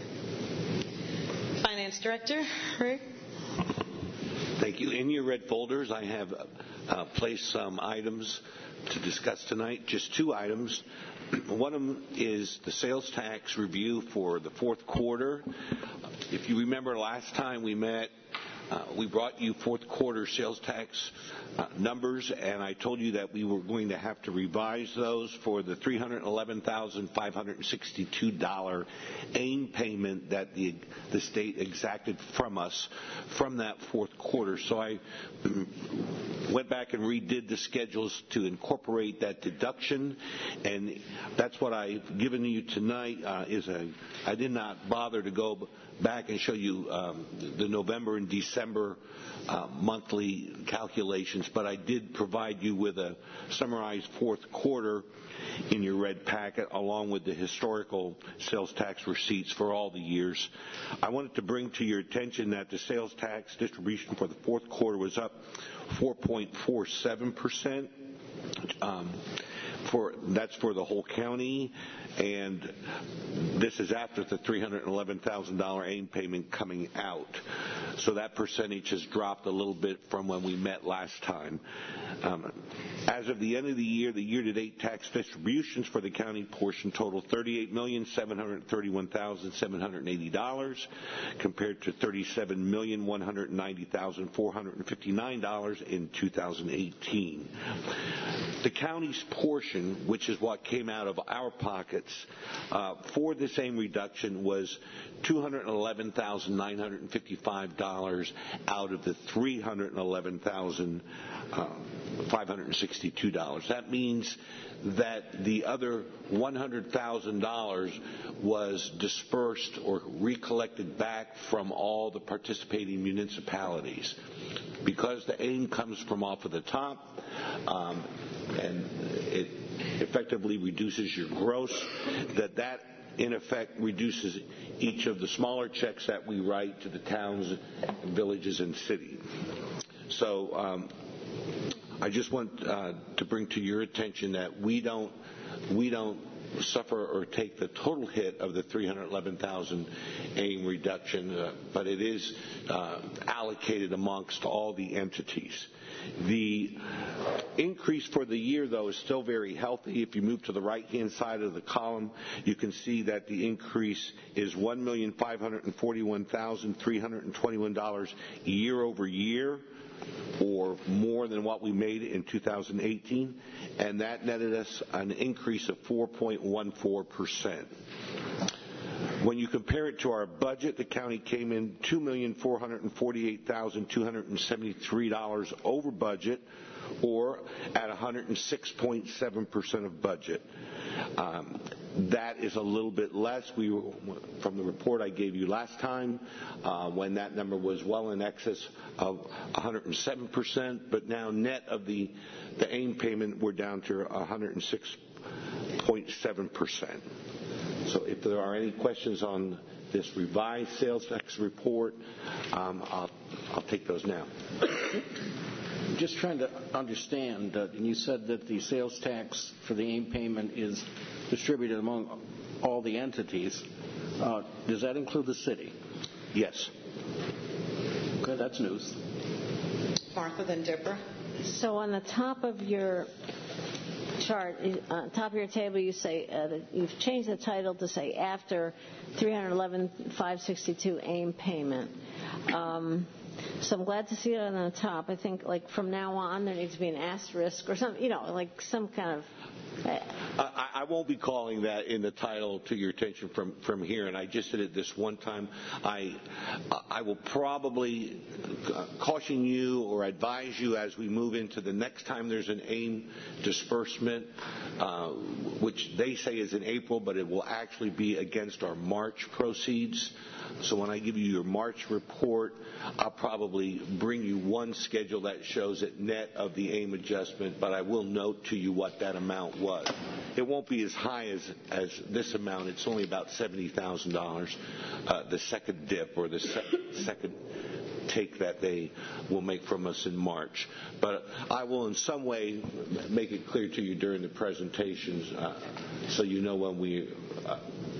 Finance Director, Rick. Thank you. In your red folders, I have uh, placed some items to discuss tonight, just two items. One of them is the sales tax review for the fourth quarter. If you remember last time we met, Uh, we brought you fourth quarter sales tax uh, numbers, and I told you that we were going to have to revise those for the three hundred eleven thousand five hundred sixty-two dollars AIM payment that the, the state exacted from us from that fourth quarter. So I went back and redid the schedules to incorporate that deduction, and that's what I've given you tonight. Uh, is a I did not bother to go back and show you um, the November and December uh, monthly calculations, but I did provide you with a summarized fourth quarter in your red packet, along with the historical sales tax receipts for all the years. I wanted to bring to your attention that the sales tax distribution for the fourth quarter was up four point four seven percent. Um, for that's for the whole county, and this is after the three hundred eleven thousand dollars AIM payment coming out. So that percentage has dropped a little bit from when we met last time. Um, as of the end of the year, the year-to-date tax distributions for the county portion total thirty-eight million seven hundred thirty-one thousand seven hundred eighty dollars compared to thirty-seven million one hundred ninety thousand four hundred fifty-nine dollars in two thousand eighteen. The county's portion, which is what came out of our pockets uh, for the same reduction, was two hundred eleven thousand nine hundred fifty-five dollars out of the three hundred eleven thousand five hundred sixty-two dollars. That means that the other one hundred thousand dollars was dispersed or recollected back from all the participating municipalities. Because the AIM comes from off of the top, um, and it effectively reduces your gross, that that in effect reduces each of the smaller checks that we write to the towns, villages, and city. So um, I just want uh, to bring to your attention that we don't we don't suffer or take the total hit of the three hundred eleven thousand AIM reduction, uh, but it is uh, allocated amongst all the entities. The increase for the year, though, is still very healthy. If you move to the right-hand side of the column, you can see that the increase is one million five hundred forty-one thousand three hundred twenty-one dollars year over year, or more than what we made in two thousand eighteen, and that netted us an increase of four point one four percent. When you compare it to our budget, the county came in two million four hundred forty-eight thousand two hundred seventy-three dollars over budget, or at one hundred six point seven percent of budget. Um, that is a little bit less. We were, from the report I gave you last time, uh, when that number was well in excess of one hundred seven percent, but now net of the, the AIM payment, we're down to one hundred six point seven percent. So if there are any questions on this revised sales tax report, um, I'll, I'll take those now. Just trying to understand, uh, and you said that the sales tax for the AIM payment is distributed among all the entities. Uh, does that include the city? Yes. Okay, that's news. Martha, then Deborah. So on the top of your chart, on top of your table, you say uh, that you've changed the title to say after three hundred eleven thousand five hundred sixty-two AIM payment. Um, so I'm glad to see it on the top. I think, like, from now on, there needs to be an asterisk or something, you know, like some kind of. Uh, I, I won't be calling that in the title to your attention from, from here, and I just did it this one time. I I will probably caution you or advise you as we move into the next time there's an AIM disbursement, uh, which they say is in April, but it will actually be against our March proceeds. So when I give you your March report, I'll probably bring you one schedule that shows it net of the AIM adjustment, but I will note to you what that amount was. It won't be as high as, as this amount. It's only about seventy thousand dollars, uh, the second dip or the se- second take that they will make from us in March. But I will in some way make it clear to you during the presentations uh, so you know when we... Uh,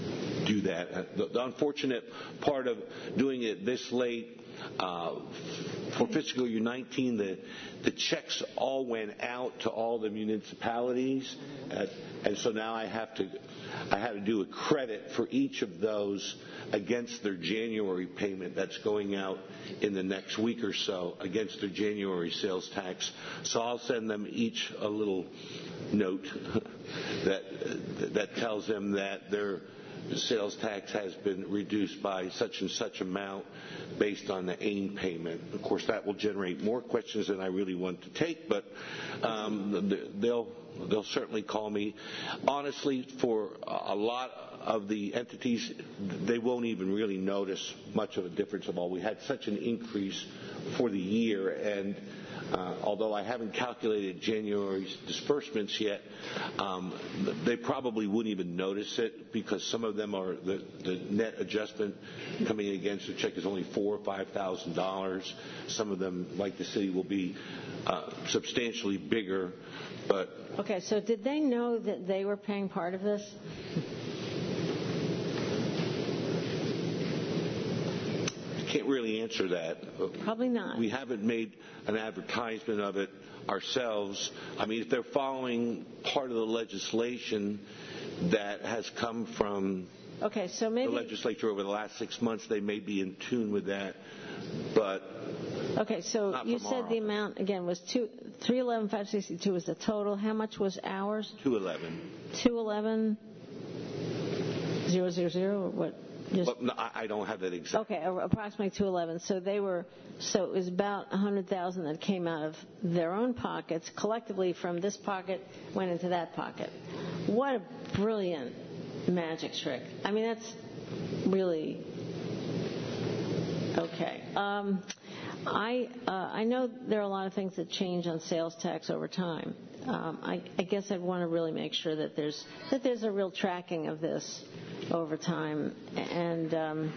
do that. Uh, the, the unfortunate part of doing it this late uh, for fiscal year nineteen, the the checks all went out to all the municipalities, uh, and so now I have to I had to do a credit for each of those against their January payment that's going out in the next week or so against their January sales tax. So I'll send them each a little note that that tells them that their sales tax has been reduced by such and such amount based on the A I N payment. Of course, that will generate more questions than I really want to take, but um, they'll they'll certainly call me. Honestly, for a lot of the entities, they won't even really notice much of a difference at all. We had such an increase for the year, and Uh, although I haven't calculated January's disbursements yet, um, they probably wouldn't even notice it because some of them are the, the net adjustment coming against the check is only four or five thousand dollars. Some of them, like the city, will be uh, substantially bigger. But okay, so did they know that they were paying part of this? Can't really answer that. Probably not. We haven't made an advertisement of it ourselves. I mean, if they're following part of the legislation that has come from okay, so maybe, the legislature over the last six months, they may be in tune with that. But okay, so you said the amount again was two three eleven five sixty two was the total. How much was ours? Two eleven. Two eleven zero zero zero or what? Just, well, no, I don't have that exact. Okay, approximately two eleven. So they were. So it was about a hundred thousand that came out of their own pockets collectively. From this pocket went into that pocket. What a brilliant magic trick! I mean, that's really okay. Um, I uh, I know there are a lot of things that change on sales tax over time. Um, I, I guess I'd want to really make sure that there's that there's a real tracking of this over time, and um,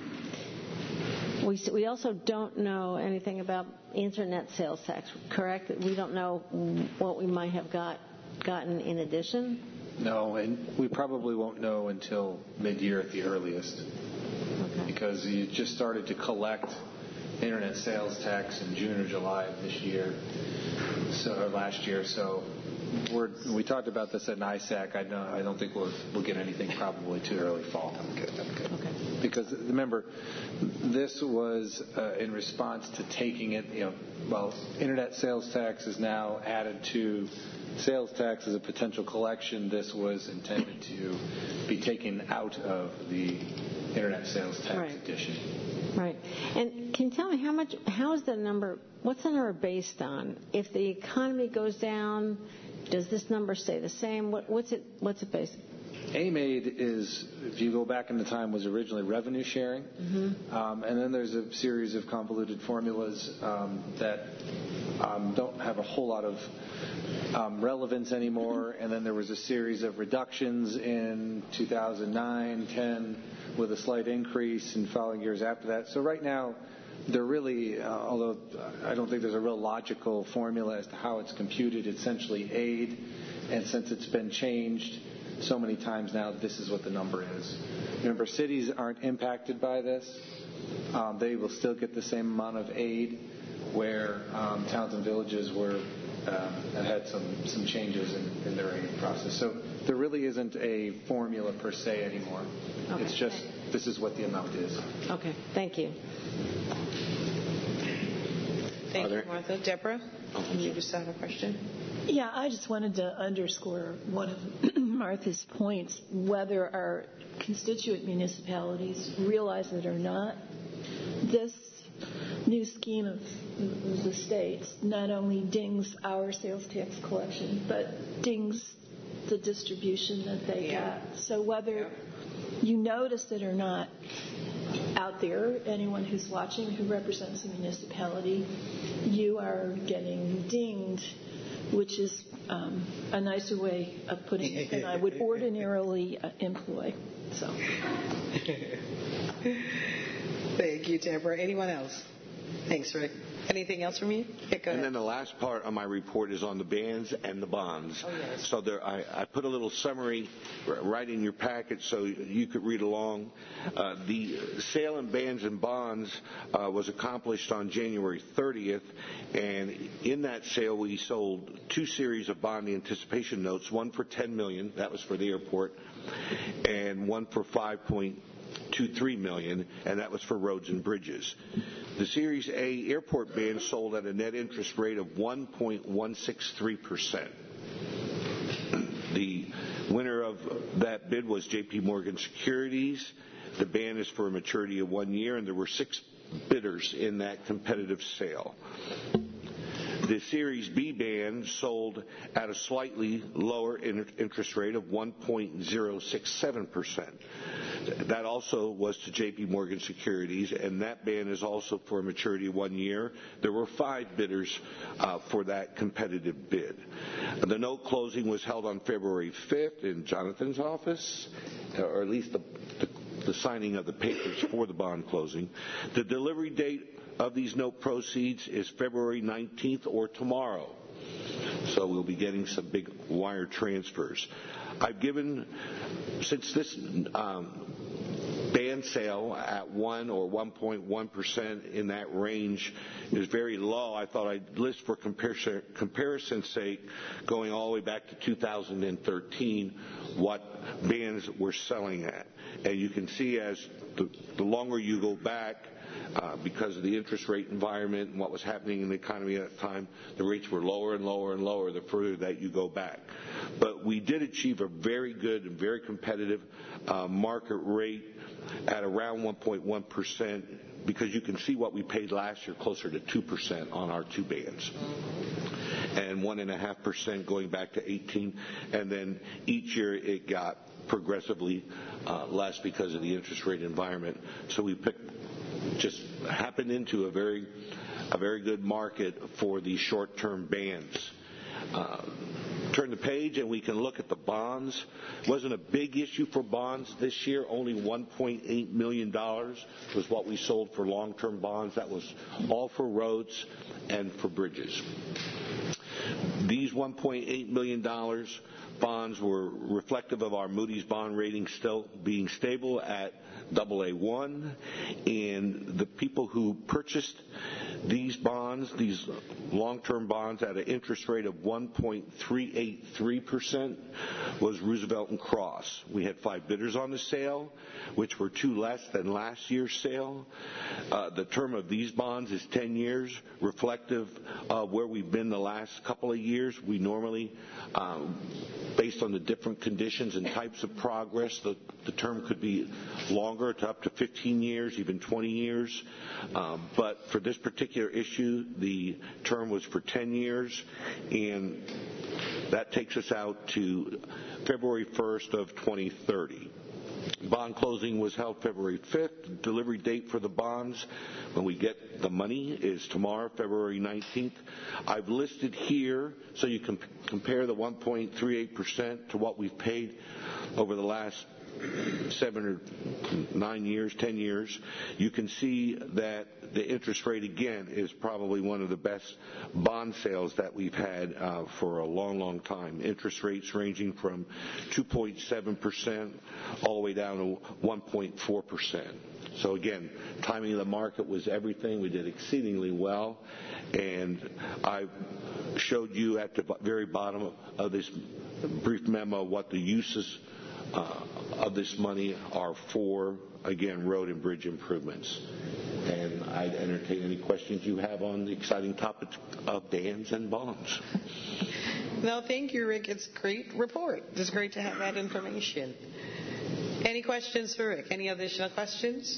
we we also don't know anything about internet sales tax. Correct? We don't know what we might have got gotten in addition. No, and we probably won't know until mid-year at the earliest, okay. Because you just started to collect internet sales tax in June or July of this year, so or last year. So. We're, we talked about this at N I S A C. I, know, I don't think we'll, we'll get anything probably too early fall. Okay. Okay. Because remember, this was uh, in response to taking it. You know, well, internet sales tax is now added to sales tax as a potential collection. This was intended to be taken out of the internet sales tax right. addition. Right. And can you tell me how much? How is the number? What's the number based on? If the economy goes down, does this number stay the same? What, what's it? What's it based? A M A I D is, if you go back in the time, was originally revenue sharing, mm-hmm. um, and then there's a series of convoluted formulas um, that um, don't have a whole lot of um, relevance anymore. And then there was a series of reductions in two thousand nine, ten, with a slight increase in following years after that. So right now, they're really, uh, although I don't think there's a real logical formula as to how it's computed, essentially aid, and since it's been changed so many times now, this is what the number is. Remember, cities aren't impacted by this. Um, they will still get the same amount of aid, where um, towns and villages were um, have had some, some changes in, in their aid process. So there really isn't a formula per se anymore. Okay. It's just this is what the amount is. Okay, thank you. Thank you, Martha. Deborah, you just have a question? Yeah, I just wanted to underscore one of Martha's points, whether our constituent municipalities realize it or not. This new scheme of the states not only dings our sales tax collection, but dings the distribution that they yeah. get. So whether you notice it or not, out there, anyone who's watching who represents a municipality, you are getting dinged, which is um, a nicer way of putting it than I would ordinarily uh, employ. So, thank you, Deborah. Anyone else? Thanks, Rick. Anything else from you? Yeah, go and ahead. then the last part of my report is on the bands and the bonds. Oh, yes. So there, I, I put a little summary right in your packet so you could read along. Uh, the sale in bands and bonds uh, was accomplished on January thirtieth, and in that sale we sold two series of bond anticipation notes, one for ten million dollars, that was for the airport, and one for five point two three million dollars, and that was for roads and bridges. The Series A airport band sold at a net interest rate of one point one six three percent. The winner of that bid was J P Morgan Securities. The band is for a maturity of one year, and there were six bidders in that competitive sale. The Series B band sold at a slightly lower interest rate of one point zero six seven percent. That also was to J P Morgan Securities, and that band is also for a maturity of one year. There were five bidders uh, for that competitive bid. The note closing was held on February fifth in Jonathan's office, or at least the, the, the signing of the papers for the bond closing. The delivery date of these note proceeds is February nineteenth or tomorrow. So we'll be getting some big wire transfers. I've given, since this um, band sale at one or one point one percent in that range is very low, I thought I'd list for comparison, comparison's sake, going all the way back to two thousand thirteen, what bands were selling at. And you can see as the, the longer you go back, Uh, because of the interest rate environment and what was happening in the economy at the time, the rates were lower and lower and lower the further that you go back. But we did achieve a very good and very competitive uh, market rate at around one point one percent, because you can see what we paid last year, closer to two percent on our two bands. And one point five percent going back to eighteen, and then each year it got progressively uh, less because of the interest rate environment. So we picked just happened into a very a very good market for the short-term bands. Uh, turn the page and we can look at the bonds. Wasn't a big issue for bonds this year. Only one point eight million dollars was what we sold for long-term bonds. That was all for roads and for bridges. These one point eight million dollars bonds were reflective of our Moody's bond rating still being stable at double A one, and the people who purchased these bonds, these long-term bonds at an interest rate of one point three eight three percent was Roosevelt and Cross. We had five bidders on the sale, which were two less than last year's sale. Uh, the term of these bonds is ten years, reflective of where we've been the last couple of years. We normally, um, based on the different conditions and types of progress, the, the term could be longer, to up to fifteen years, even twenty years. Um, but for this particular issue, the term was for ten years, and that takes us out to February first of twenty thirty. Bond closing was held February fifth. The delivery date for the bonds, when we get the money, is tomorrow, February nineteenth. I've listed here so you can compare the one point three eight percent to what we've paid over the last seven or nine years, ten years. You can see that the interest rate, again, is probably one of the best bond sales that we've had uh, for a long, long time. Interest rates ranging from two point seven percent all the way down to one point four percent. So again, timing of the market was everything. We did exceedingly well. And I showed you at the very bottom of this brief memo what the uses Uh, of this money are for, again, road and bridge improvements. And I'd entertain any questions you have on the exciting topic of bands and bonds. No, thank you, Rick. It's a great report. It's great to have that information. Any questions for Rick? Any additional questions?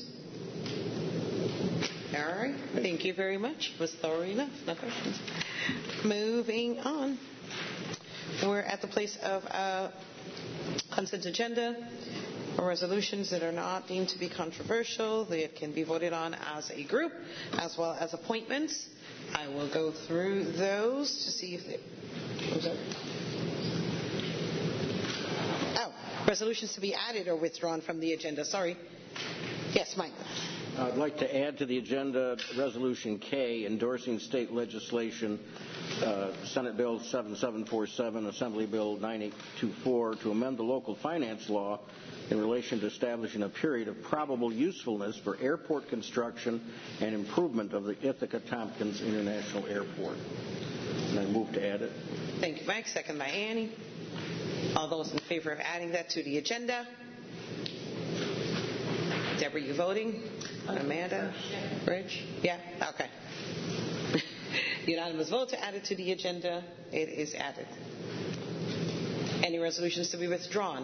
All right. Thank you very much. It was thorough enough. No questions. Moving on. We're at the place of uh, consent agenda, or resolutions that are not deemed to be controversial. They can be voted on as a group, as well as appointments. I will go through those to see if they... Oh, resolutions to be added or withdrawn from the agenda. Sorry. Yes, Mike. I'd like to add to the agenda Resolution K, endorsing state legislation, uh, Senate Bill seven seven four seven, Assembly Bill nine eight two four, to amend the local finance law in relation to establishing a period of probable usefulness for airport construction and improvement of the Ithaca-Tompkins International Airport. And I move to add it. Thank you, Mike. Second by Annie. All those in favor of adding that to the agenda? Deborah, you voting? Amanda? Rich? Yeah? Okay. Unanimous vote to add it to the agenda. It is added. Any resolutions to be withdrawn?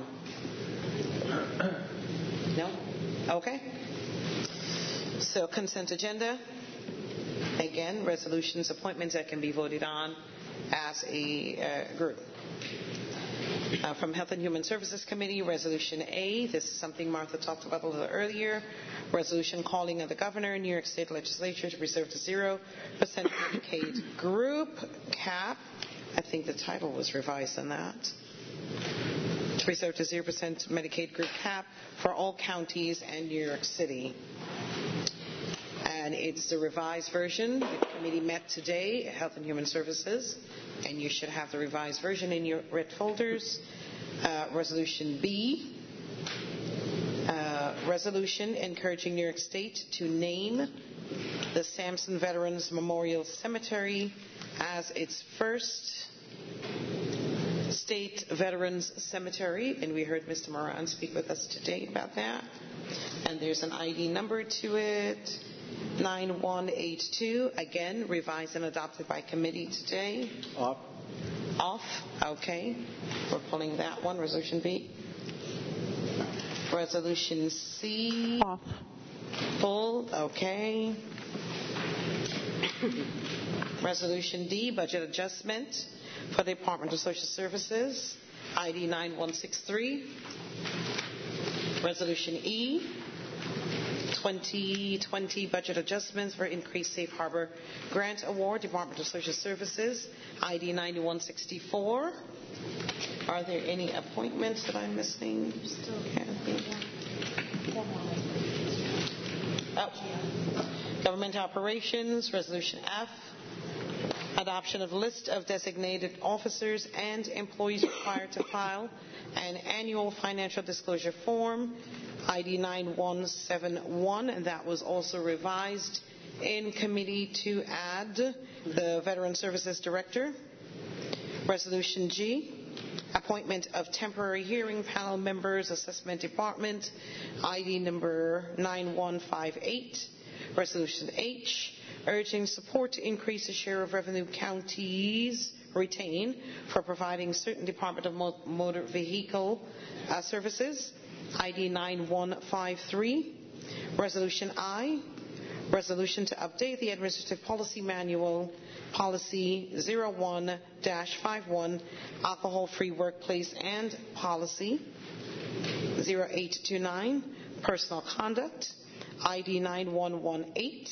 No? Okay. So consent agenda. Again, resolutions, appointments that can be voted on as a uh, group. Uh, from Health and Human Services Committee, Resolution A. This is something Martha talked about a little earlier. Resolution calling on the governor and New York State Legislature to preserve the zero percent Medicaid group cap. I think the title was revised on that. To preserve the zero percent Medicaid group cap for all counties and New York City. And it's the revised version. The committee met today, Health and Human Services, and you should have the revised version in your red folders. Uh, resolution B, uh, resolution encouraging New York State to name the Sampson Veterans Memorial Cemetery as its first state veterans cemetery, and we heard Mister Moran speak with us today about that. And there's an I D number to it. nine one eight two, again, revised and adopted by committee today. Off. Off, okay. We're pulling that one, Resolution B. Resolution C. Off. Full, okay. Resolution D, budget adjustment for the Department of Social Services, I D nine one six three. Resolution E, twenty twenty budget adjustments for increased Safe Harbor Grant Award, Department of Social Services, I D nine one six four. Are there any appointments that I'm missing? Still oh. Government Operations, Resolution F. Adoption of list of designated officers and employees required to file an annual financial disclosure form, I D nine one seven one, and that was also revised in committee to add the Veteran Services Director. Resolution G, appointment of temporary hearing panel members, Assessment Department, I D number nine one five eight. Resolution H, urging support to increase the share of revenue counties retain for providing certain Department of Motor Vehicle uh, services, I D nine one five three. Resolution I, resolution to update the Administrative Policy Manual, Policy zero one dash fifty-one, Alcohol-Free Workplace, and Policy zero eight two nine, Personal Conduct, I D nine one one eight.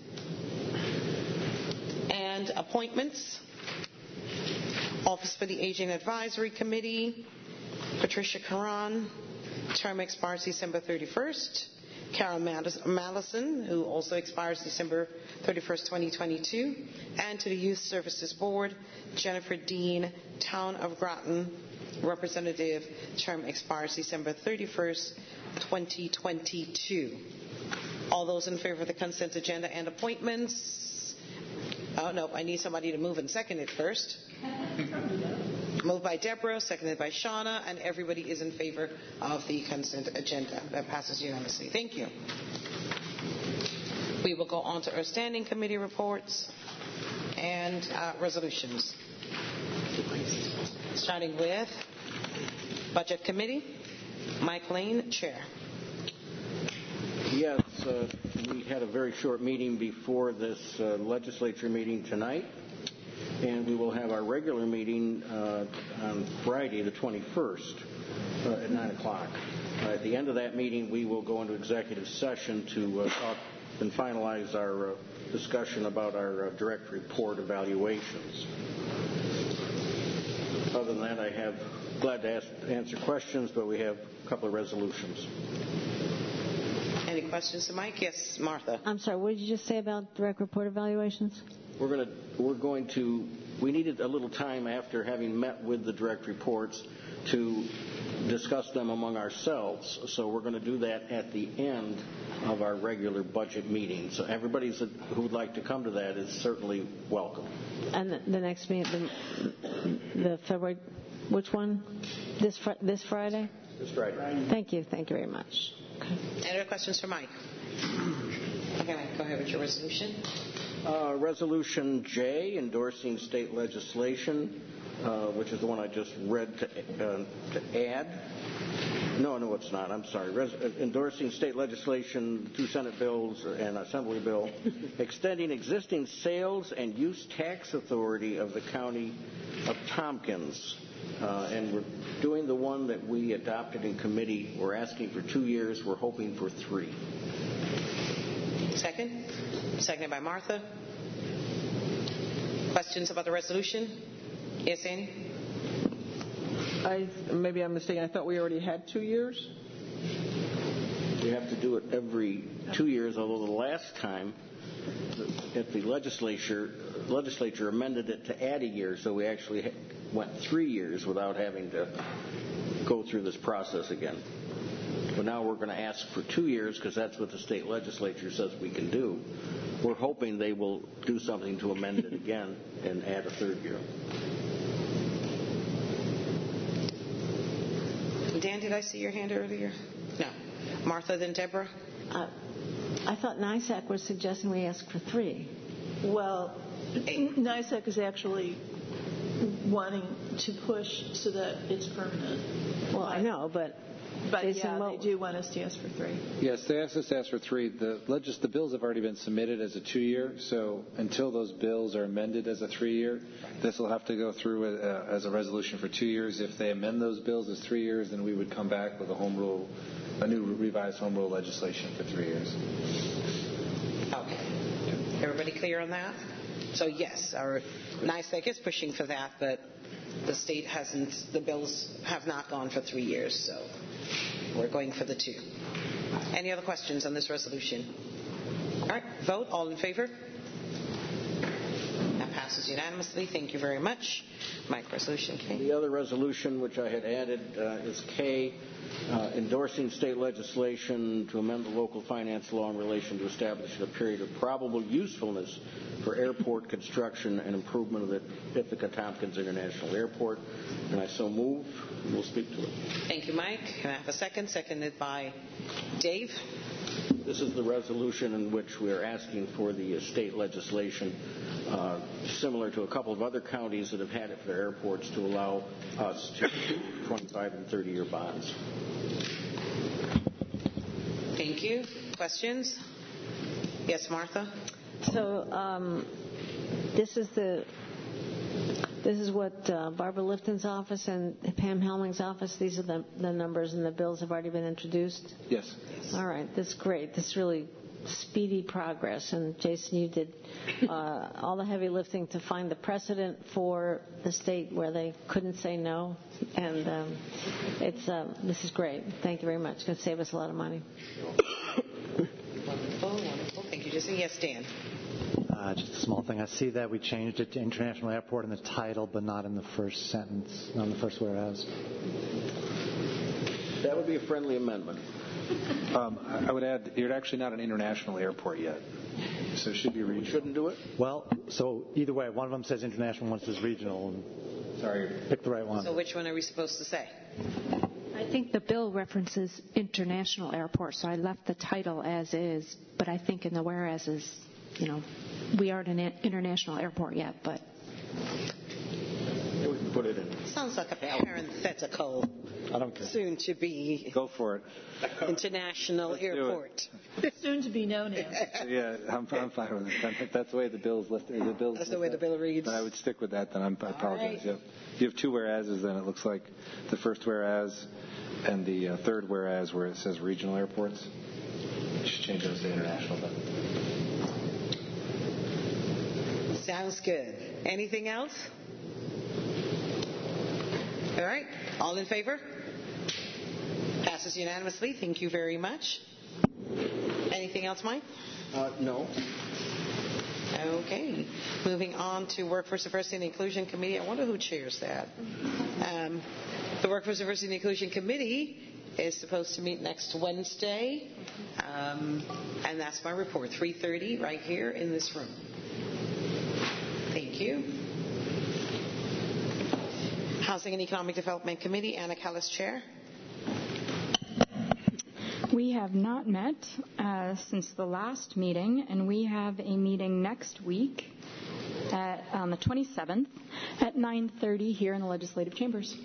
And appointments. Office for the Aging Advisory Committee, Patricia Caron, term expires December thirty-first. Carol Mallison, who also expires December thirty-first, twenty twenty-two. And to the Youth Services Board, Jennifer Dean, Town of Groton, representative, term expires December thirty-first, twenty twenty-two. All those in favor of the consent agenda and appointments? Oh, no, I need somebody to move and second it first. Moved by Deborah, seconded by Shauna, and everybody is in favor of the consent agenda. That passes unanimously. Thank you. We will go on to our standing committee reports and uh, resolutions. Starting with Budget Committee. Mike Lane, Chair. Yes, uh, we had a very short meeting before this uh, legislature meeting tonight, and we will have our regular meeting uh, on Friday, the twenty-first, uh, at nine o'clock. Uh, at the end of that meeting, we will go into executive session to uh, talk and finalize our uh, discussion about our uh, direct report evaluations. Other than that, I have glad to ask, answer questions, but we have a couple of resolutions. Any questions to Mike? Yes, Martha. I'm sorry, what did you just say about direct report evaluations? We're going to, we're going to, we needed a little time after having met with the direct reports to discuss them among ourselves. So we're going to do that at the end of our regular budget meeting. So everybody who would like to come to that is certainly welcome. And the, the next meeting, the, the February, which one? This fr- this Friday? This Friday. Thank you. Thank you very much. Okay. Any other questions for Mike? Okay, Mike, go ahead with your resolution. Uh, resolution J, endorsing state legislation, uh, which is the one I just read to, uh, to add. No, no, it's not. I'm sorry. Res- endorsing state legislation, two Senate bills and Assembly bill, extending existing sales and use tax authority of the county of Tompkins. Uh, and we're doing the one that we adopted in committee. We're asking for two years. We're hoping for three. Second? Seconded by Martha. Questions about the resolution? Yes, Annie? I, maybe I'm mistaken. I thought we already had two years. We have to do it every two years, although the last time at the legislature, legislature amended it to add a year, so we actually went three years without having to go through this process again. But now we're going to ask for two years because that's what the state legislature says we can do. We're hoping they will do something to amend it again and add a third year. Dan, did I see your hand earlier? No. Martha, then Deborah? Uh, I thought NISAC was suggesting we ask for three. Well, NISAC is actually wanting to push so that it's permanent. Well, I know, but... But yeah, they do want us to ask for three. Yes, they asked us to ask for three. The, legis- the bills have already been submitted as a two-year, so until those bills are amended as a three-year, this will have to go through a, as a resolution for two years. If they amend those bills as three years, then we would come back with a home rule, a new revised home rule legislation for three years. Okay. Everybody clear on that? So yes, our NISAC is pushing for that, but the state hasn't, the bills have not gone for three years, so we're going for the two. Any other questions on this resolution? All right, vote. All in favor? That passes unanimously. Thank you very much. Mike, resolution K. The other resolution, which I had added, uh, is K, uh, endorsing state legislation to amend the local finance law in relation to establishing a period of probable usefulness for airport construction and improvement of the Ithaca Tompkins International Airport. And I so move. We'll speak to it. Thank you, Mike. Can I have a second? Seconded by Dave. This is the resolution in which we are asking for the state legislation, uh, similar to a couple of other counties that have had it for their airports, to allow us to do twenty-five and thirty-year bonds. Thank you. Questions? Yes, Martha? So um, this is the this is what uh, Barbara Lifton's office and Pam Helming's office. These are the, the numbers, and the bills have already been introduced. Yes. yes. All right, that's great. This is really speedy progress. And Jason, you did uh, all the heavy lifting to find the precedent for the state where they couldn't say no, and um, it's um, this is great. Thank you very much. It's going to save us a lot of money. Wonderful, wonderful. Thank you, Jason. Yes, Dan. Uh, just a small thing. I see that we changed it to International Airport in the title, but not in the first sentence, not in the first whereas. That would be a friendly amendment. Um, I would add, you're actually not an international airport yet, so it should be regional. We shouldn't do it? Well, so either way, one of them says international, one says regional. And sorry, pick the right one. So which one are we supposed to say? I think the bill references international airport, so I left the title as is, but I think in the whereases, you know, we aren't an international airport yet, but... We can put it in. Sounds like a parenthetical. I don't care. Soon to be. Go for it. International Let's airport. Soon to be known as. Yeah, I'm, I'm fine with it. If that's the way the bill's listed. The bill's That's the way the bill reads. Then I would stick with that. Then I'm, I apologize. Right. Yep. You have two whereases. Then it looks like the first whereas and the uh, third whereas where it says regional airports. You should change those to international. Then. Sounds good. Anything else? All right. All in favor? Passes unanimously. Thank you very much. Anything else, Mike? Uh, no. Okay. Moving on to Workforce Diversity and Inclusion Committee. I wonder who chairs that. Um, the Workforce Diversity and Inclusion Committee is supposed to meet next Wednesday, um, and that's my report, three thirty, right here in this room. Thank you. Housing and Economic Development Committee, Anna Callis, Chair. We have not met uh, since the last meeting, and we have a meeting next week at, on the twenty-seventh at nine thirty here in the Legislative Chambers.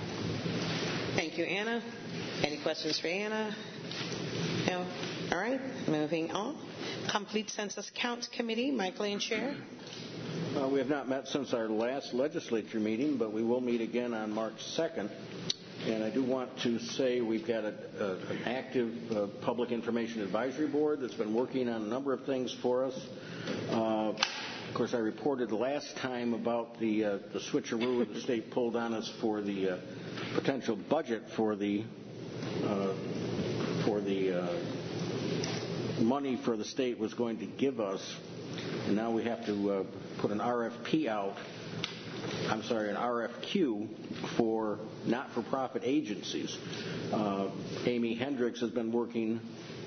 Thank you, Anna. Any questions for Anna? No? All right. Moving on. Complete Census Count Committee, Mike Lane, Chair. Uh, we have not met since our last legislature meeting, but we will meet again on March second. And I do want to say we've got a, a, an active uh, public information advisory board that's been working on a number of things for us. Uh, of course, I reported last time about the, uh, the switcheroo the state pulled on us for the uh, potential budget for the uh, for the uh, money for the state was going to give us. And now we have to uh, put an R F P out. I'm sorry, an R F Q for not-for-profit agencies. Uh, Amy Hendricks has been working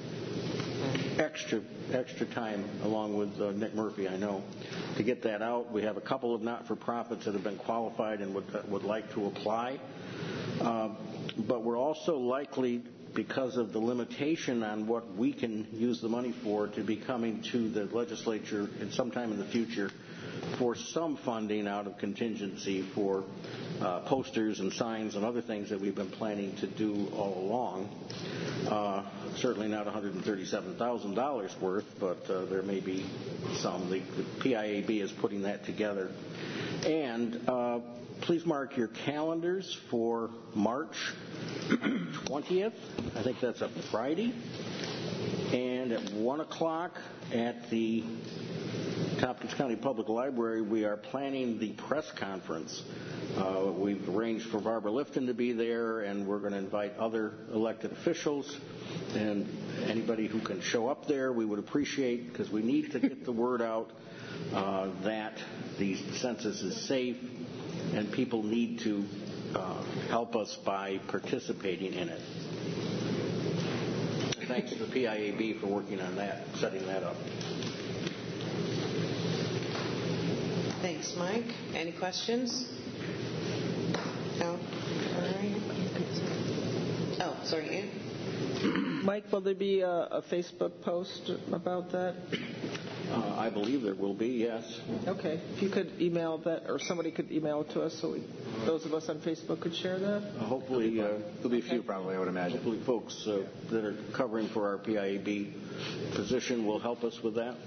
extra extra time along with uh, Nick Murphy, I know, to get that out. We have a couple of not-for-profits that have been qualified and would uh, would like to apply. Uh, but we're also likely, because of the limitation on what we can use the money for, to be coming to the legislature in sometime in the future for some funding out of contingency for uh, posters and signs and other things that we've been planning to do all along. Uh, certainly not one hundred thirty-seven thousand dollars worth, but uh, there may be some. The, the P I A B is putting that together. And uh, please mark your calendars for March twentieth. I think that's a Friday. And at one o'clock at the Tompkins County Public Library, we are planning the press conference. Uh, we've arranged for Barbara Lifton to be there, and we're going to invite other elected officials. And anybody who can show up there, we would appreciate, because we need to get the word out uh, that the census is safe, and people need to uh, help us by participating in it. And thanks to the P I A B for working on that, setting that up. Thanks, Mike. Any questions? No? All right. Oh, sorry, Ann. Mike, will there be a, a Facebook post about that? Uh, I believe there will be, yes. Okay. If you could email that, or somebody could email it to us so we, those of us on Facebook could share that? Uh, hopefully, uh, there'll be a few probably, I would imagine. Hopefully folks uh, that are covering for our P I A B position will help us with that.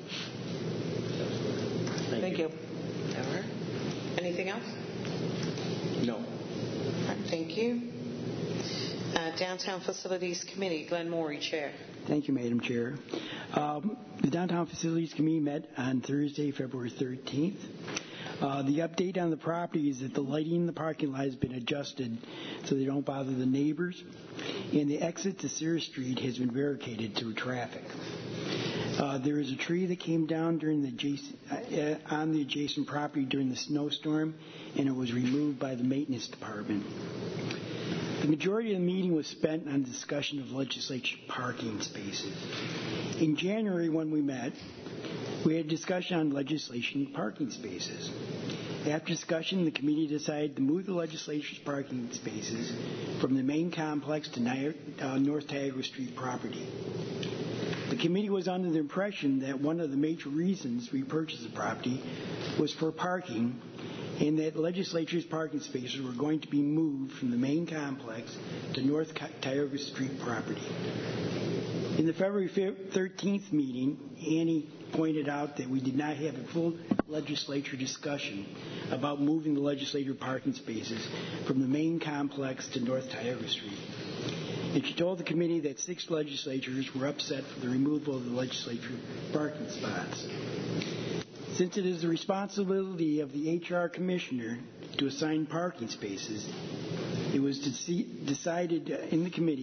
Thank, Thank you. you. All right. Anything else? No. All right, thank you. Uh, Downtown Facilities Committee, Glenn Morey, Chair. Thank you, Madam Chair. Um, the Downtown Facilities Committee met on Thursday, February thirteenth. Uh, the update on the property is that the lighting in the parking lot has been adjusted so they don't bother the neighbors, and the exit to Sears Street has been barricaded through traffic. Uh, there is a tree that came down during the adjacent, uh, on the adjacent property during the snowstorm, and it was removed by the maintenance department. The majority of the meeting was spent on discussion of legislature parking spaces. In January, when we met, we had discussion on legislation parking spaces. After discussion, the committee decided to move the legislature's parking spaces from the main complex to Ni- uh, North Niagara Street property. The committee was under the impression that one of the major reasons we purchased the property was for parking, and that legislature's parking spaces were going to be moved from the main complex to North Tioga Street property. In the February thirteenth meeting, Annie pointed out that we did not have a full legislature discussion about moving the legislature parking spaces from the main complex to North Tioga Street. And she told the committee that six legislatures were upset for the removal of the legislature parking spots. Since it is the responsibility of the H R commissioner to assign parking spaces, it was decided in the committee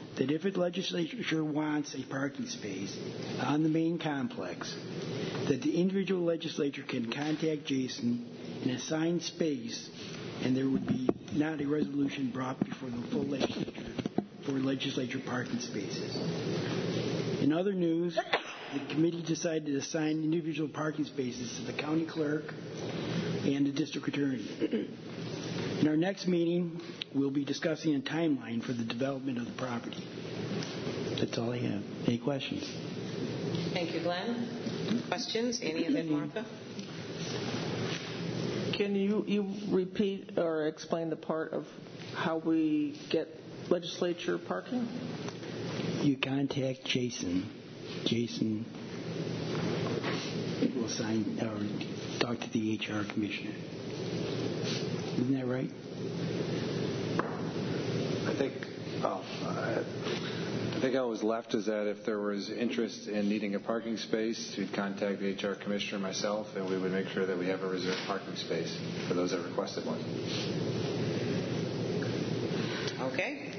that if the legislature wants a parking space on the main complex, that the individual legislature can contact Jason and assign space, and there would be not a resolution brought before the full legislature for legislature parking spaces. In other news, the committee decided to assign individual parking spaces to the county clerk and the district attorney. In our next meeting, we'll be discussing a timeline for the development of the property. That's all I have. Any questions? Thank you, Glenn. Questions? Any of it, Martha? Can you, you repeat or explain the part of how we get legislature parking? You contact Jason. Jason will sign or talk to the H R commissioner. Isn't that right? I think, oh, I, I think how it was left is that if there was interest in needing a parking space, we'd contact the H R commissioner and myself, and we would make sure that we have a reserved parking space for those that requested one. Okay.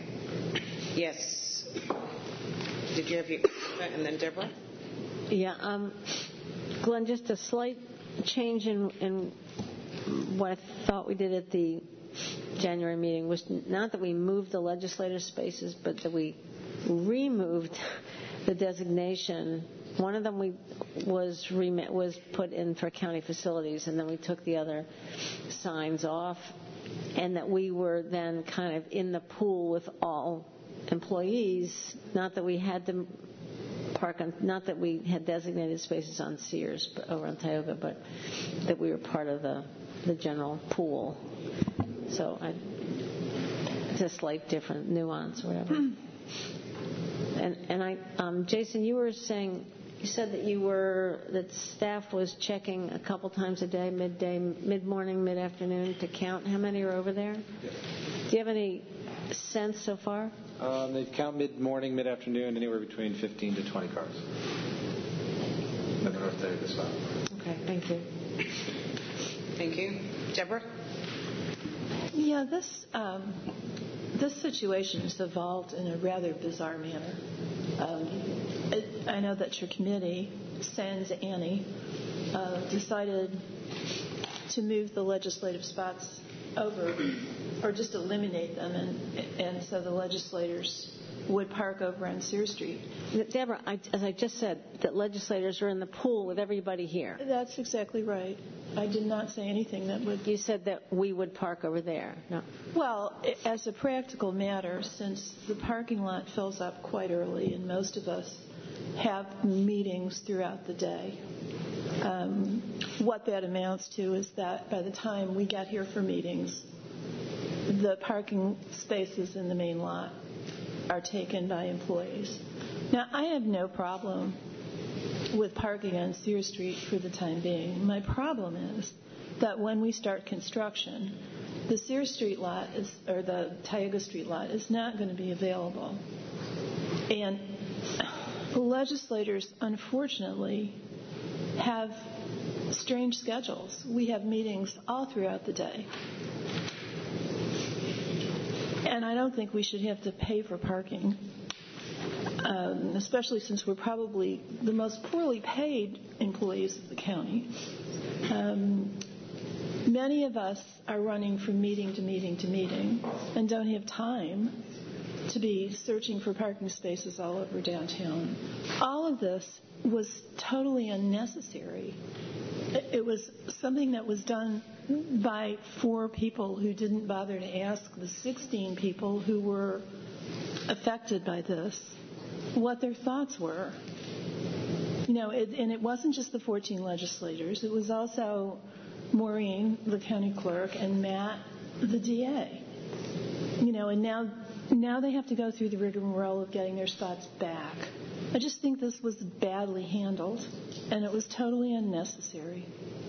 Yes. Did you have your and then Deborah? Yeah, um, Glenn, just a slight change in, in what I thought we did at the January meeting was not that we moved the legislative spaces, but that we removed the designation. One of them we was rem- was put in for county facilities, and then we took the other signs off, and that we were then kind of in the pool with all employees. Not that we had to park on, not that we had designated spaces on Sears but over on Tioga, but that we were part of the the general pool. So I, it's a slight different nuance or whatever. and and I, um, Jason, you were saying, you said that you were, that staff was checking a couple times a day, midday, mid-morning, mid-afternoon, to count how many are over there? Yes. Do you have any sense so far? Um, they count mid-morning, mid-afternoon, anywhere between fifteen to twenty cars. At the North Tioga stop. Okay, thank you. Thank you. Deborah? Yeah, this um, this situation has evolved in a rather bizarre manner. Um, it, I know that your committee, sans Annie, uh, decided to move the legislative spots over or just eliminate them, and, and so the legislators would park over on Sears Street. Deborah, I, as I just said, that legislators are in the pool with everybody here. That's exactly right. I did not say anything that would... You said that we would park over there. No. Well, as a practical matter, since the parking lot fills up quite early and most of us have meetings throughout the day, um, what that amounts to is that by the time we get here for meetings, the parking spaces in the main lot are taken by employees. Now, I have no problem with parking on Sears Street for the time being. My problem is that when we start construction, the Sears Street lot is, or the Tioga Street lot is not going to be available. And legislators, unfortunately, have strange schedules. We have meetings all throughout the day. And I don't think we should have to pay for parking, um, especially since we're probably the most poorly paid employees of the county. Um, many of us are running from meeting to meeting to meeting and don't have time to be searching for parking spaces all over downtown. All of this was totally unnecessary. It was something that was done by four people who didn't bother to ask the sixteen people who were affected by this what their thoughts were. You know, it, and it wasn't just the fourteen legislators. It was also Maureen, the county clerk, and Matt, the D A. You know, and now now they have to go through the rigmarole of getting their spots back. I just think this was badly handled, and it was totally unnecessary.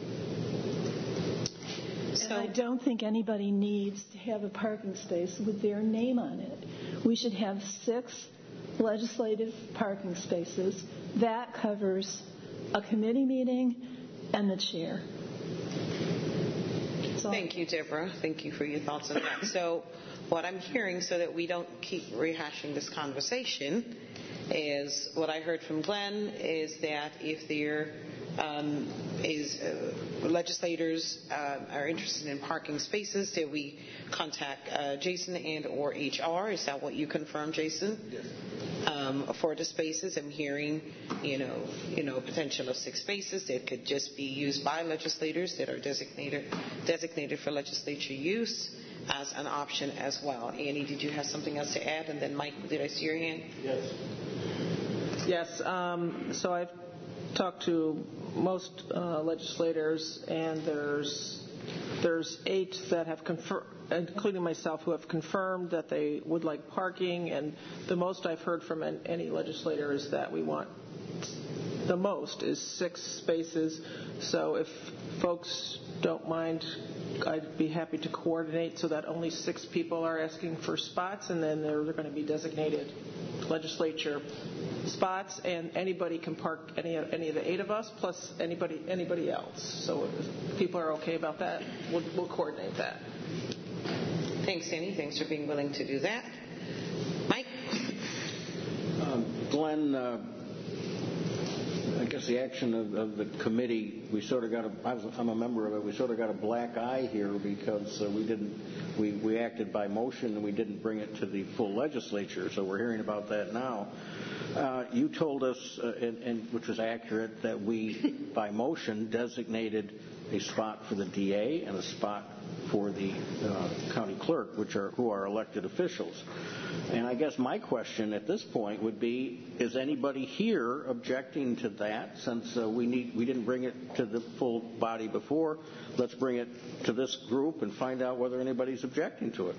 So and I don't think anybody needs to have a parking space with their name on it. We should have six legislative parking spaces. That covers a committee meeting and the chair. That's all. Thank you, Deborah. Thank you for your thoughts on that. So what I'm hearing, so that we don't keep rehashing this conversation, is what I heard from Glenn is that if there um, is uh, legislators uh, are interested in parking spaces, that we contact uh, Jason and or H R. Is that what you confirmed, Jason? Yes. Um, for the spaces, I'm hearing, you know, you know, potential of six spaces that could just be used by legislators that are designated designated for legislature use as an option as well. Annie, did you have something else to add? And then Mike, did I see your hand? Yes. Yes. Um, so I've talked to most uh, legislators, and there's there's eight that have confirmed, including myself, who have confirmed that they would like parking. And the most I've heard from any legislator is that we want the most is six spaces. So if folks don't mind, I'd be happy to coordinate so that only six people are asking for spots, and then they're, they're going to be designated legislature spots, and anybody can park any of, any of the eight of us plus anybody anybody else. So if people are okay about that, we'll, we'll coordinate that. Thanks, Annie. Thanks for being willing to do that. Mike? Um, Glenn, uh, I guess the action of, of the committee, we sort of got a, I was, I'm a member of it, we sort of got a black eye here because uh, we didn't, we, we acted by motion and we didn't bring it to the full legislature, so we're hearing about that now. Uh, you told us, uh, and, and, which was accurate, that we, by motion, designated a spot for the D A and a spot for the uh, county clerk, which are who are elected officials. And I guess my question at this point would be: is anybody here objecting to that? Since uh, we need, we didn't bring it to the full body before, let's bring it to this group and find out whether anybody's objecting to it.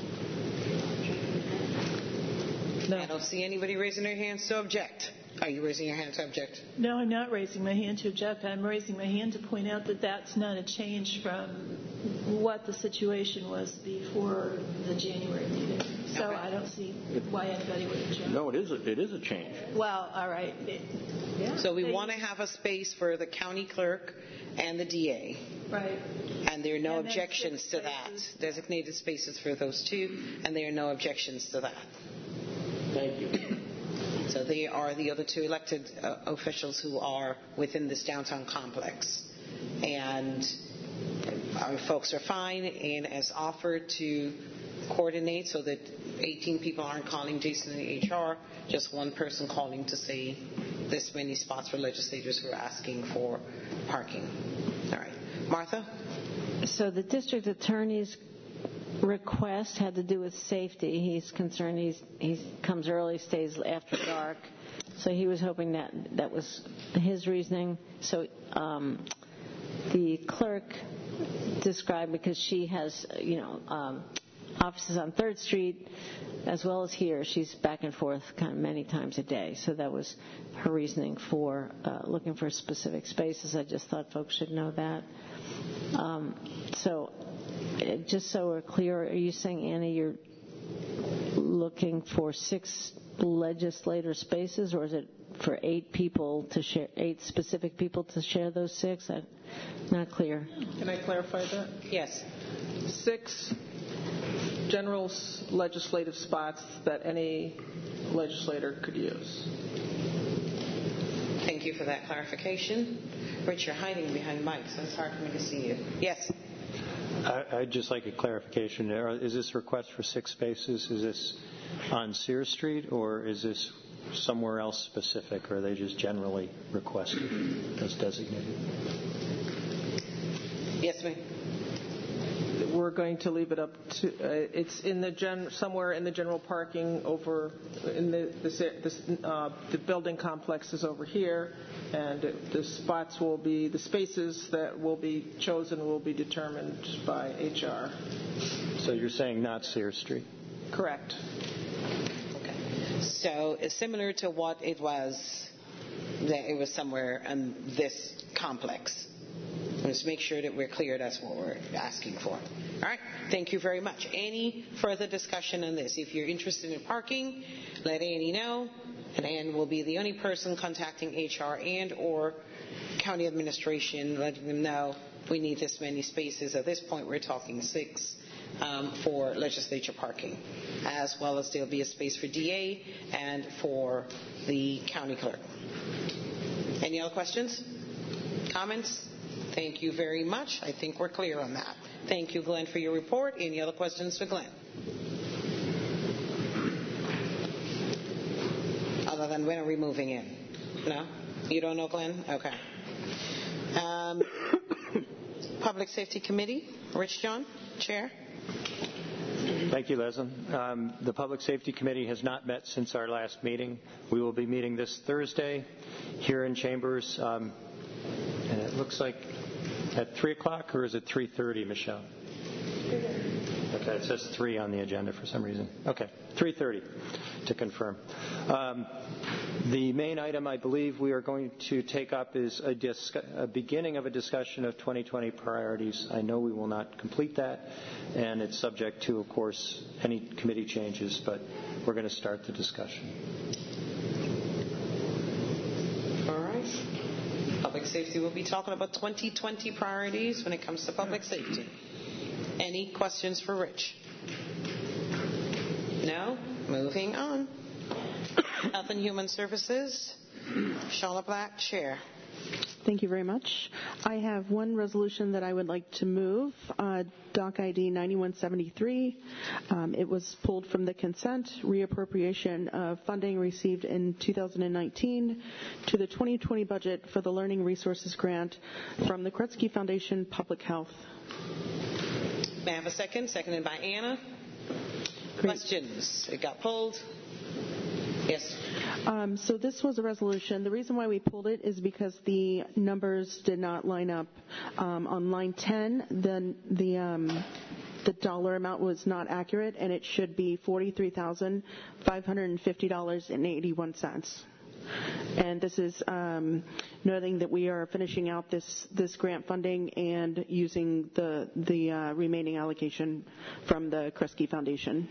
No. I don't see anybody raising their hands to object. Are you raising your hand to object? No, I'm not raising my hand to object. I'm raising my hand to point out that that's not a change from what the situation was before the January meeting. So okay. I don't see why anybody would object. No, it is a, it is a change. Well, all right. It, yeah. So we they, want to have a space for the county clerk and the D A. Right. And there are no and objections to that. Designated spaces for those two, and there are no objections to that. Thank you. So they are the other two elected uh, officials who are within this downtown complex. And our folks are fine and as offered to coordinate so that eighteen people aren't calling Jason and H R, just one person calling to say this many spots for legislators who are asking for parking. All right. Martha? So the district attorney's request had to do with safety. He's concerned he's, he comes early, stays after dark. So he was hoping that that was his reasoning. So um, the clerk described, because she has, you know, um, offices on third Street as well as here. She's back and forth kind of many times a day. So that was her reasoning for uh, looking for specific spaces. I just thought folks should know that. Um, so just so we're clear, are you saying, Annie, you're looking for six legislator spaces, or is it for eight people to share, eight specific people to share those six? I'm not clear. Can I clarify that? Yes. Six general legislative spots that any legislator could use. Thank you for that clarification. Rich, you're hiding behind Mike, so it's hard for me to see you. Yes. I'd just like a clarification. Is this request for six spaces, is this on Sears Street, or is this somewhere else specific, or are they just generally requested as designated? Yes, ma'am. We're going to leave it up to, uh, it's in the gen, somewhere in the general parking over, in the, the, uh, the building complex is over here, and the spots will be, the spaces that will be chosen will be determined by H R. So you're saying not Sears Street? Correct. Okay. So it's similar to what it was, that it was somewhere in this complex. Let's make sure that we're clear that's what we're asking for. All right. Thank you very much. Any further discussion on this? If you're interested in parking, let Annie know, and Ann will be the only person contacting H R and or county administration, letting them know we need this many spaces. At this point, we're talking six um, for legislature parking, as well as there'll be a space for D A and for the county clerk. Any other questions? Comments? Thank you very much. I think we're clear on that. Thank you, Glenn, for your report. Any other questions for Glenn? Other than when are we moving in? No? You don't know, Glenn? Okay. Um, Public Safety Committee, Rich John, Chair. Thank you, Leslie. Um, the Public Safety Committee has not met since our last meeting. We will be meeting this Thursday here in Chambers, um, and it looks like at three o'clock, or is it three thirty, Michelle? Okay, it says three on the agenda for some reason. Okay, three thirty to confirm. Um, the main item I believe we are going to take up is a, dis- a beginning of a discussion of twenty twenty priorities. I know we will not complete that, and it's subject to, of course, any committee changes, but we're going to start the discussion. All right. Public safety will be talking about twenty twenty priorities when it comes to public safety. Any questions for Rich? No? Moving on. Health and Human Services, Shauna Black, Chair. Thank you very much. I have one resolution that I would like to move, uh, Doc I D ninety-one seventy-three. Um, it was pulled from the consent, reappropriation of funding received in two thousand nineteen to the twenty twenty budget for the Learning Resources Grant from the Kretzky Foundation Public Health. May I have a second? Seconded by Anna. Questions? It got pulled. Yes. Um, so this was a resolution. The reason why we pulled it is because the numbers did not line up. Um, on line ten, the the um, the dollar amount was not accurate, and it should be forty-three thousand five hundred fifty dollars and eighty-one cents. And this is um, noting that we are finishing out this, this grant funding and using the the uh, remaining allocation from the Kretzky Foundation.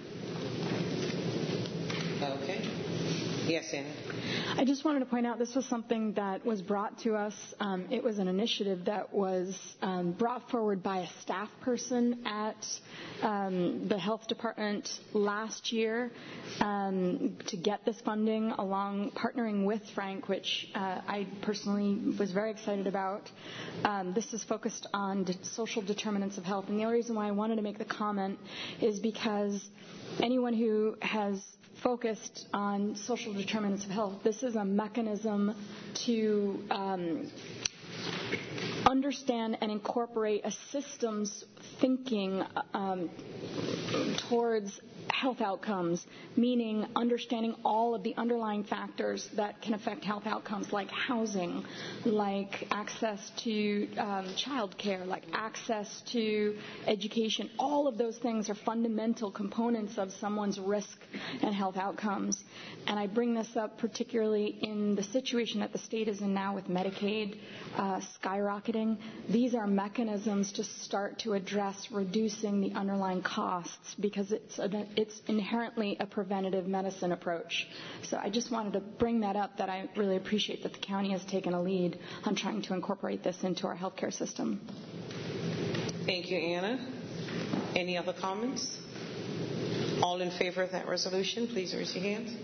Okay. Yes, Anna. I just wanted to point out this was something that was brought to us. Um, it was an initiative that was um, brought forward by a staff person at um, the health department last year um, to get this funding, along partnering with Frank, which uh, I personally was very excited about. Um, this is focused on de- social determinants of health, and the only reason why I wanted to make the comment is because anyone who has focused on social determinants of health, this is a mechanism to um, understand and incorporate a systems thinking um, towards health outcomes, meaning understanding all of the underlying factors that can affect health outcomes, like housing, like access to um, child care, like access to education. All of those things are fundamental components of someone's risk and health outcomes. And I bring this up particularly in the situation that the state is in now with Medicaid uh, skyrocketing. These are mechanisms to start to address reducing the underlying costs, because it's a, it's inherently a preventative medicine approach. So I just wanted to bring that up, that I really appreciate that the county has taken a lead on trying to incorporate this into our healthcare system. Thank you, Anna. Any other comments? All in favor of that resolution, please raise your hands.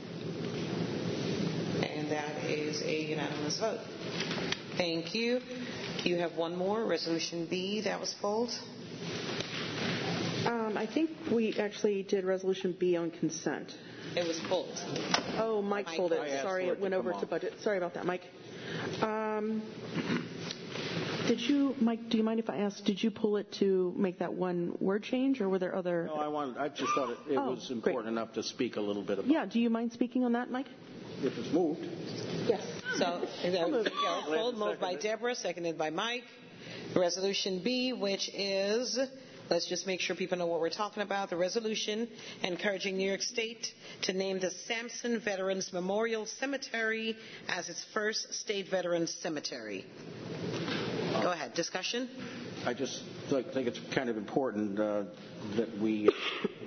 And that is a unanimous vote. Thank you. You have one more, Resolution B, that was pulled. Um, I think we actually did Resolution B on consent. It was pulled. Oh, Mike, Mike pulled it. I Sorry, it went over to budget. Sorry about that, Mike. Um, did you, Mike, do you mind if I ask, did you pull it to make that one word change, or were there other? No, I wanted, I just thought it, it oh, was important great. enough to speak a little bit about. Yeah, do you mind speaking on that, Mike? If it's moved. Yes. So, pulled, moved by Deborah, seconded by Mike. Resolution B, which is, let's just make sure people know what we're talking about. The resolution encouraging New York State to name the Sampson Veterans Memorial Cemetery as its first state veterans cemetery. Go ahead. Discussion? I just think it's kind of important uh, that we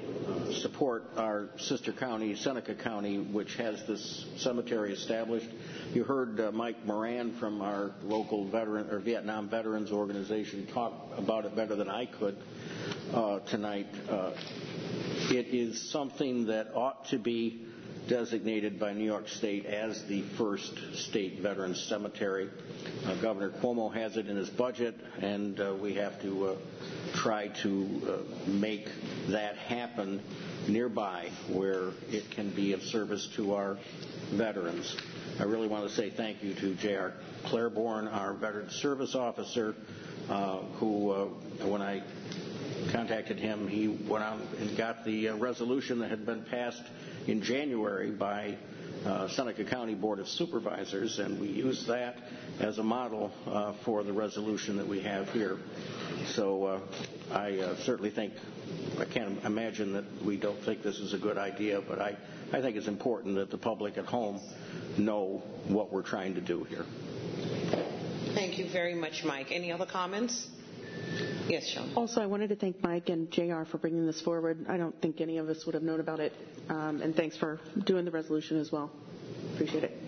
support our sister county, Seneca County, which has this cemetery established. You heard uh, Mike Moran from our local veteran or Vietnam Veterans Organization talk about it better than I could uh, tonight. Uh, it is something that ought to be designated by New York State as the first state veterans cemetery. Uh, Governor Cuomo has it in his budget, and uh, we have to uh, try to uh, make that happen nearby where it can be of service to our veterans. I really want to say thank you to J R Claiborne, our Veteran Service Officer, uh, who, uh, when I contacted him, he went out and got the uh, resolution that had been passed in January by uh, Seneca County Board of Supervisors, and we used that as a model uh, for the resolution that we have here. So uh, I uh, certainly think, I can't imagine that we don't think this is a good idea, but I, I think it's important that the public at home know what we're trying to do here. Thank you very much, Mike. Any other comments? Yes, Sean. Also, I wanted to thank Mike and J R for bringing this forward. I don't think any of us would have known about it. Um, and thanks for doing the resolution as well. Appreciate it.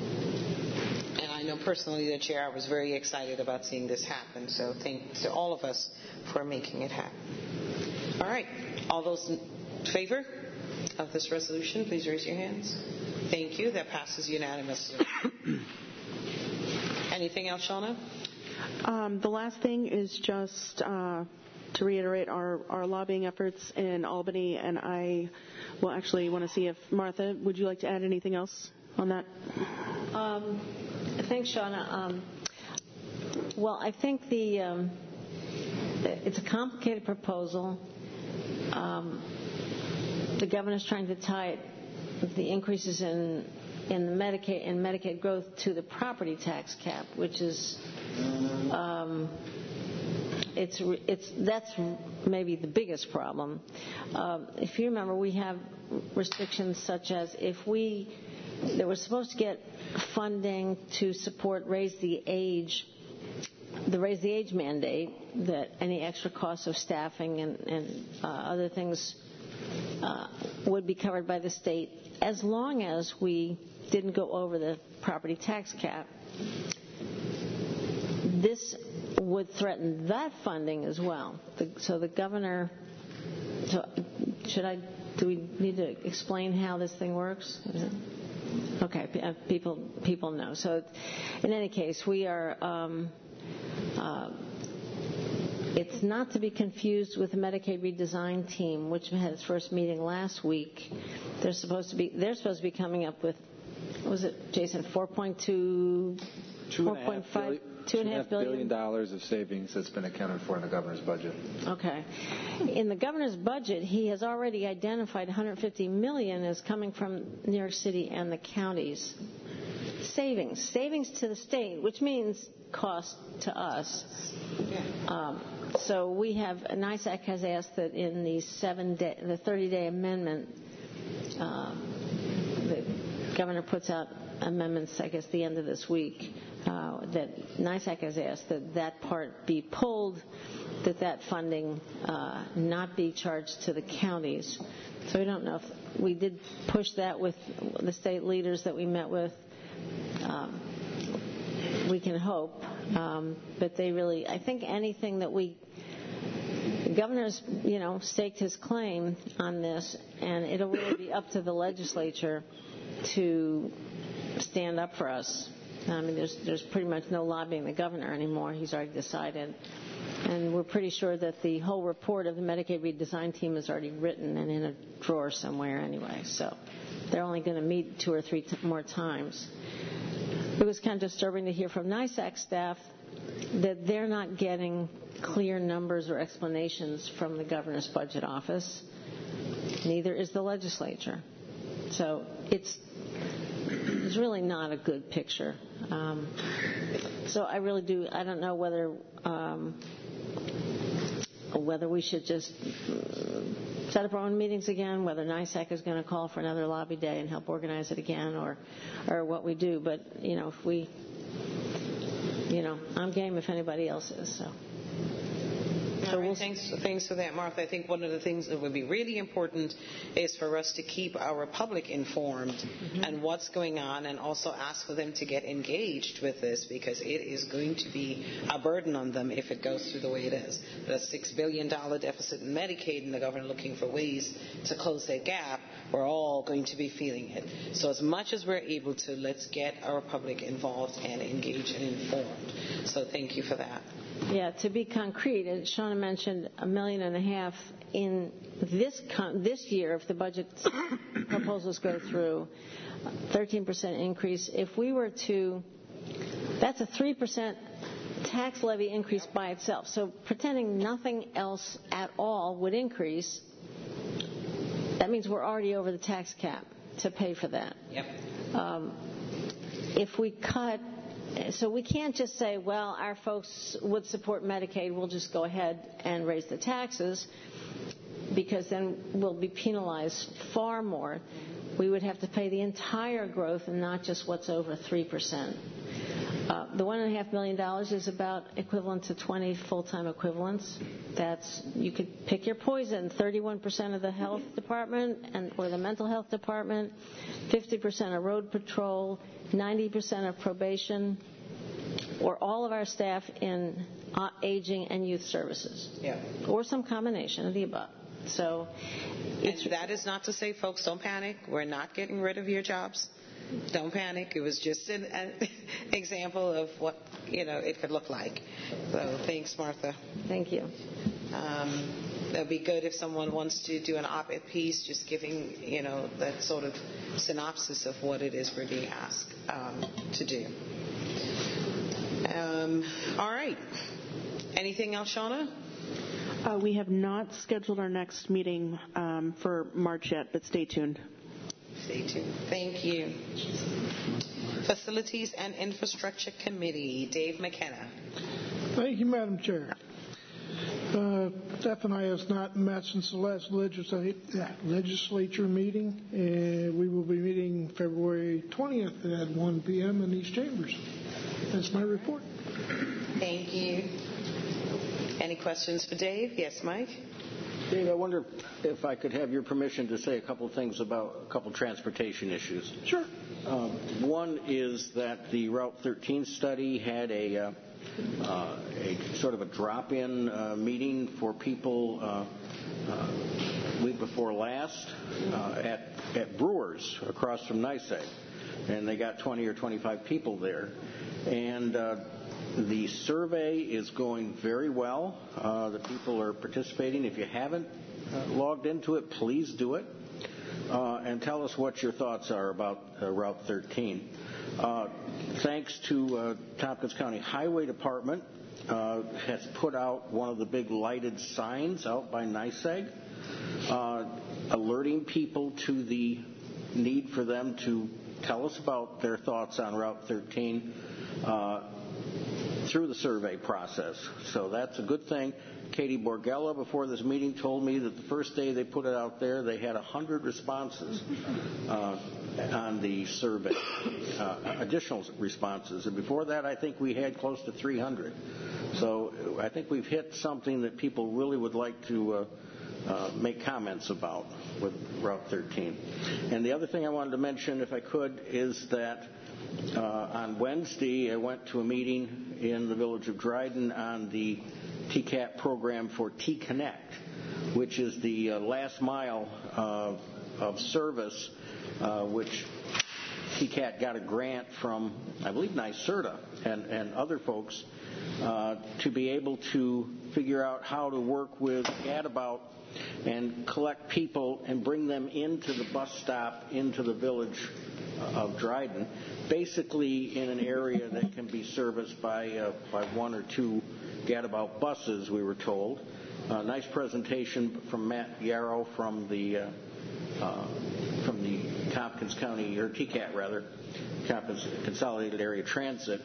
And I know personally that J R was very excited about seeing this happen. So thanks to all of us for making it happen. All right. All those in favor of this resolution, please raise your hands. Thank you. That passes unanimously. Anything else, Shauna? Um, the last thing is just uh, to reiterate our, our lobbying efforts in Albany, and I will actually want to see if, Martha, would you like to add anything else on that? Um, thanks, Shauna. Um, well, I think the um, it's a complicated proposal. Um, the governor's trying to tie it, the increases in in the Medicaid and Medicaid growth to the property tax cap, which is um, it's it's that's maybe the biggest problem. Um, if you remember, we have restrictions such as if we they were supposed to get funding to support raise the age the raise the age mandate, that any extra costs of staffing and, and uh, other things uh, would be covered by the state as long as we didn't go over the property tax cap. This would threaten that funding as well. The, so the governor, so should I, do we need to explain how this thing works? Is it? Okay, people people know. So in any case, we are, um, uh, it's not to be confused with the Medicaid redesign team, which had its first meeting last week. They're supposed to be, they're supposed to be coming up with, what was it, Jason, four point two, four point five, two and a half billion dollars of savings that's been accounted for in the governor's budget. Okay. In the governor's budget, he has already identified one hundred fifty million dollars as coming from New York City and the counties. Savings. Savings to the state, which means cost to us. Um, so we have, NYSAC has asked that in the seven day, the thirty-day amendment, uh, the governor puts out amendments, I guess, the end of this week, uh, that NYSAC has asked that that part be pulled, that that funding uh, not be charged to the counties. So we don't know if we did push that with the state leaders that we met with. Um, we can hope, um, but they really, I think anything that we, the governor's, you know, staked his claim on this, and it'll really be up to the legislature to stand up for us. I mean, there's there's pretty much no lobbying the governor anymore. He's already decided. And we're pretty sure that the whole report of the Medicaid redesign team is already written and in a drawer somewhere anyway. So they're only going to meet two or three t- more times. It was kind of disturbing to hear from NYSAC staff that they're not getting clear numbers or explanations from the governor's budget office. Neither is the legislature. So it's it's really not a good picture. Um, so I really do, I don't know whether um, whether we should just set up our own meetings again, whether NYSAC is going to call for another lobby day and help organize it again, or or what we do. But, you know, if we, you know, I'm game if anybody else is. So All right, thanks, thanks for that, Martha. I think one of the things that would be really important is for us to keep our public informed mm-hmm. and what's going on, and also ask for them to get engaged with this, because it is going to be a burden on them if it goes through the way it is. The six billion dollars deficit in Medicaid, and the government looking for ways to close that gap, we're all going to be feeling it. So as much as we're able to, let's get our public involved and engaged and informed. So thank you for that. Yeah, to be concrete, as Shauna mentioned, a million and a half in this con- this year if the budget proposals go through, thirteen percent increase. If we were to, that's a three percent tax levy increase by itself. So pretending nothing else at all would increase, that means we're already over the tax cap to pay for that. Yep. Um, if we cut, so we can't just say, well, our folks would support Medicaid, we'll just go ahead and raise the taxes, because then we'll be penalized far more. We would have to pay the entire growth and not just what's over three percent. Uh, the one and a half million dollars is about equivalent to twenty full-time equivalents. That's, you could pick your poison. thirty-one percent of the health department and or the mental health department, fifty percent of road patrol, ninety percent of probation, or all of our staff in uh, aging and youth services. Yeah. Or some combination of the above. So, it's, and that is not to say, folks, don't panic. We're not getting rid of your jobs. Don't panic. It was just an, an example of what, you know, it could look like. So thanks, Martha. Thank you. Um, it would be good if someone wants to do an op-ed piece, just giving, you know, that sort of synopsis of what it is we're being asked um, to do. Um, all right. Anything else, Shauna? Uh, we have not scheduled our next meeting um, for March yet, but stay tuned. Stay tuned. Thank you. Facilities and Infrastructure Committee, Dave McKenna. Thank you, Madam Chair. Uh, F and I has not met since the last legislature, legislature meeting. Uh, we will be meeting February twentieth at one p.m. in these chambers. That's my report. Thank you. Any questions for Dave? Yes, Mike? Dave, I wonder if I could have your permission to say a couple of things about a couple of transportation issues. Sure. Uh, one is that the Route thirteen study had a, uh, uh, a sort of a drop-in uh, meeting for people uh, uh, week before last uh, at, at Brewers across from NYSEG. And they got twenty or twenty-five people there. And uh, the survey is going very well. Uh, the people are participating. If you haven't uh, logged into it, please do it. Uh, and tell us what your thoughts are about uh, Route thirteen. Uh, thanks to uh, Tompkins County Highway Department, uh, has put out one of the big lighted signs out by NYSEG, uh, alerting people to the need for them to tell us about their thoughts on Route thirteen uh, through the survey process. So that's a good thing. Katie Borgella, before this meeting, told me that the first day they put it out there, they had one hundred responses uh, on the survey, uh, additional responses. And before that, I think we had close to three hundred. So I think we've hit something that people really would like to uh, uh, make comments about with Route thirteen. And the other thing I wanted to mention, if I could, is that uh, on Wednesday, I went to a meeting in the village of Dryden on the T CAT program for T-Connect, which is the uh, last mile uh, of service, uh, which T CAT got a grant from, I believe, NYSERDA and, and other folks uh, to be able to figure out how to work with Gadabout and collect people and bring them into the bus stop, into the village of Dryden, basically in an area that can be serviced by uh, by one or two Gadabout buses, we were told. Uh, nice presentation from Matt Yarrow from the uh, uh, from the Tompkins County, or T CAT rather, Tompkins Consolidated Area Transit.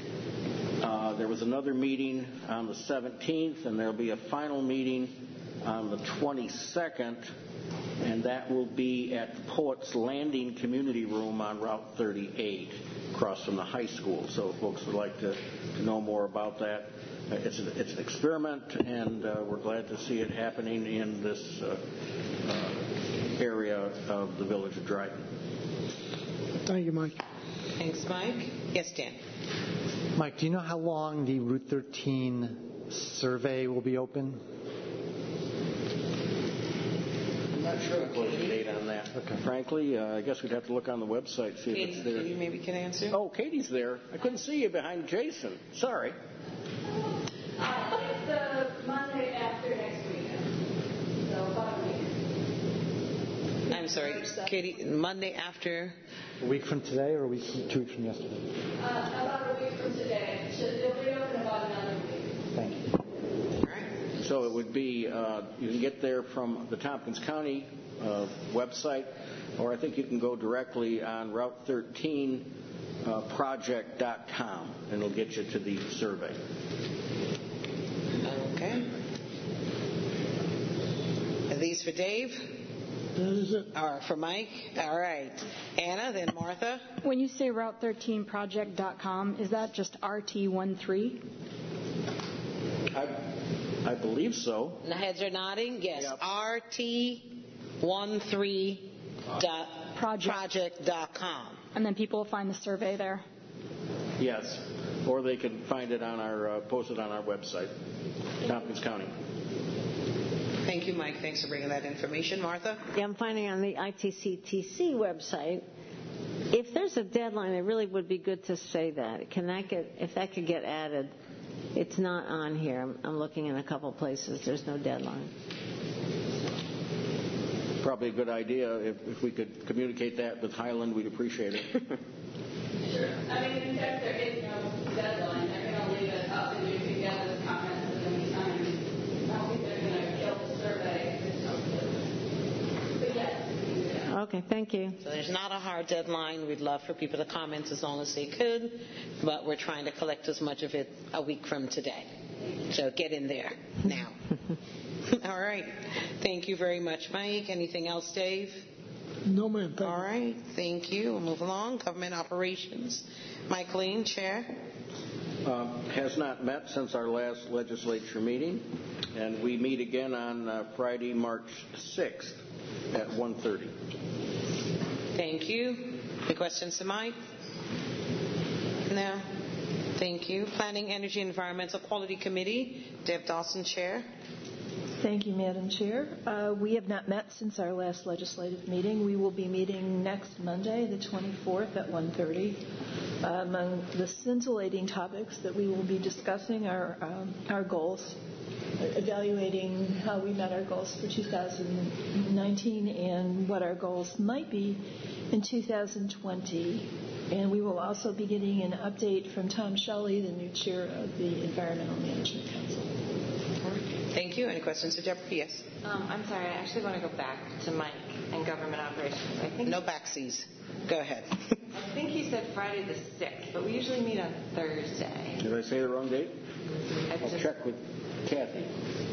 Uh, there was another meeting on the seventeenth, and there will be a final meeting on the twenty-second, and that will be at the Poets Landing Community Room on Route thirty-eight, across from the high school. So if folks would like to, to know more about that, it's, a, it's an experiment, and uh, we're glad to see it happening in this uh, uh, area of the village of Dryden. Thank you, Mike. Thanks, Mike. Yes, Dan. Mike, do you know how long the Route thirteen survey will be open? I'm not sure the closing date on that. Okay. Frankly, uh, I guess we'd have to look on the website, see Katie, if it's there. Katie maybe can answer. Oh, Katie's there. I couldn't see you behind Jason. Sorry. I think it's the Monday after next weekend. So about a week. I'm sorry, Katie, Monday after? A week from today or a week from, two weeks from yesterday? Uh, about a week from today. It'll be open about another week. Thank you. So it would be, uh, you can get there from the Tompkins County uh, website, or I think you can go directly on Route thirteen project dot com, and it'll get you to the survey. Okay. Are these for Dave? That is it. Or for Mike? All right. Anna, then Martha. When you say route thirteen project dot com, is that just R T thirteen? I, I believe so. The heads are nodding. Yes. Yep. R T thirteen project dot com. And then people will find the survey there? Yes. Or they can find it on our, uh, posted on our website, Tompkins County. Thank you, Mike. Thanks for bringing that information. Martha? Yeah, I'm finding on the I T C T C website, if there's a deadline, it really would be good to say that. Can that get, if that could get added? It's not on here. I'm, I'm looking in a couple places. There's no deadline. Probably a good idea. If, if we could communicate that with Highland, we'd appreciate it. Sure. I mean, in fact, there is no deadline. They're going to leave it up and you can gather the comments in the meantime. I don't think they're going to kill the survey. But yes. Okay, thank you. So there's not a hard deadline. We'd love for people to comment as long as they could, but we're trying to collect as much of it a week from today. So get in there now. All right. Thank you very much, Mike. Anything else, Dave? No, ma'am. All right. Thank you. We'll move along. Government operations. Mike Lean, Chair. Uh, has not met since our last legislature meeting, and we meet again on uh, Friday, March sixth at one thirty. Thank you. Any questions to Mike? No. Thank you. Planning, Energy, Environmental Quality Committee. Deb Dawson, Chair. Thank you, Madam Chair. Uh, we have not met since our last legislative meeting. We will be meeting next Monday, the twenty-fourth, at one thirty. Uh, among the scintillating topics that we will be discussing are um, our goals, evaluating how we met our goals for two thousand nineteen and what our goals might be in two thousand twenty. And we will also be getting an update from Tom Shelley, the new chair of the Environmental Management Council. Thank you. Any questions to Deborah? Yes. Um, I'm sorry. I actually want to go back to Mike and government operations. I think no backsies. Go ahead. I think he said Friday the sixth, but we usually meet on Thursday. Did I say the wrong date? I I'll just, check with Kathy.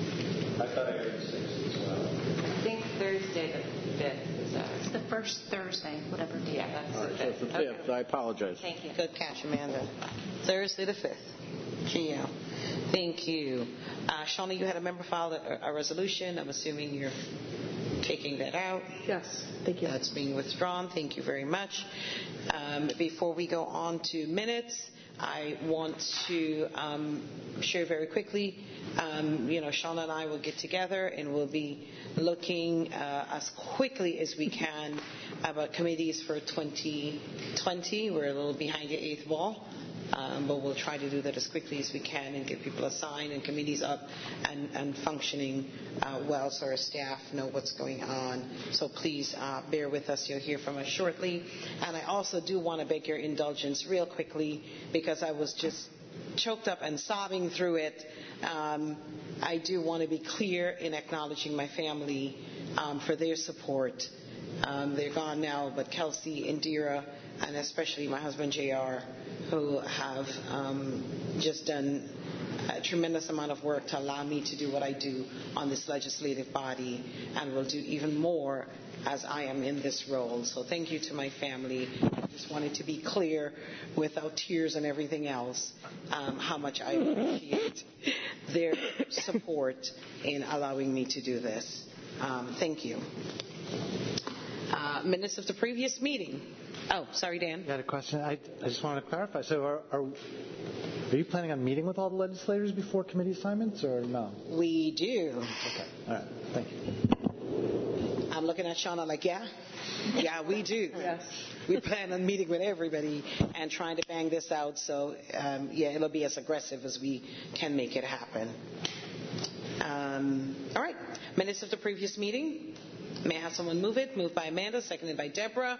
I thought I heard sixth as well. I think Thursday the fifth is that. It's the first Thursday, whatever day. Yeah, that's All right, the so fifth. it's the fifth. Okay. I apologize. Thank you. Good catch, Amanda. Thursday the fifth. G L. Thank you. Uh, Shauna, you had a member file a, a resolution. I'm assuming you're taking that out. Yes. Thank you. That's being withdrawn. Thank you very much. Um, before we go on to minutes, I want to um, share very quickly, um, you know, Shauna and I will get together and we'll be looking uh, as quickly as we can about committees for twenty twenty. We're a little behind the eighth ball. Um, but we'll try to do that as quickly as we can and get people assigned and committees up and, and functioning uh, well so our staff know what's going on. So please uh, bear with us. You'll hear from us shortly. And I also do want to beg your indulgence real quickly because I was just choked up and sobbing through it. Um, I do want to be clear in acknowledging my family um, for their support. Um, they're gone now, but Kelsey, Indira, and especially my husband J R, who have um, just done a tremendous amount of work to allow me to do what I do on this legislative body, and will do even more as I am in this role. So thank you to my family. I just wanted to be clear, without tears and everything else, um, how much I appreciate their support in allowing me to do this. Um, thank you. Uh, minutes of the previous meeting. Oh, sorry, Dan. You had a question? I, I just wanted to clarify. So are, are, are you planning on meeting with all the legislators before committee assignments, or no? We do. Okay. All right. Thank you. I'm looking at Shauna like, yeah? Yeah, we do. Yes. We plan on meeting with everybody and trying to bang this out. So, um, yeah, it'll be as aggressive as we can make it happen. Um, all right. Minutes of the previous meeting. May I have someone move it? Moved by Amanda, seconded by Deborah.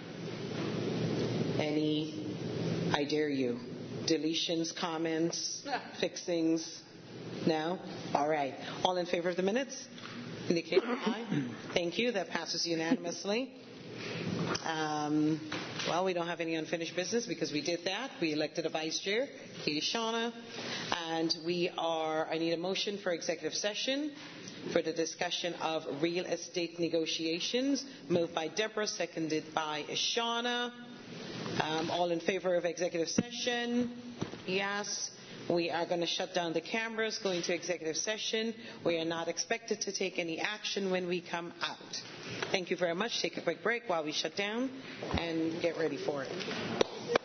Any, I dare you, deletions, comments, fixings? No? All right. All in favor of the minutes? Indicate by aye. Thank you. That passes unanimously. Um, well, we don't have any unfinished business because we did that. We elected a vice chair, Katie Shauna. And we are, I need a motion for executive session for the discussion of real estate negotiations. Moved by Deborah, seconded by Shauna. Um, all in favor of executive session? Yes. We are going to shut down the cameras, go into executive session. We are not expected to take any action when we come out. Thank you very much. Take a quick break while we shut down and get ready for it.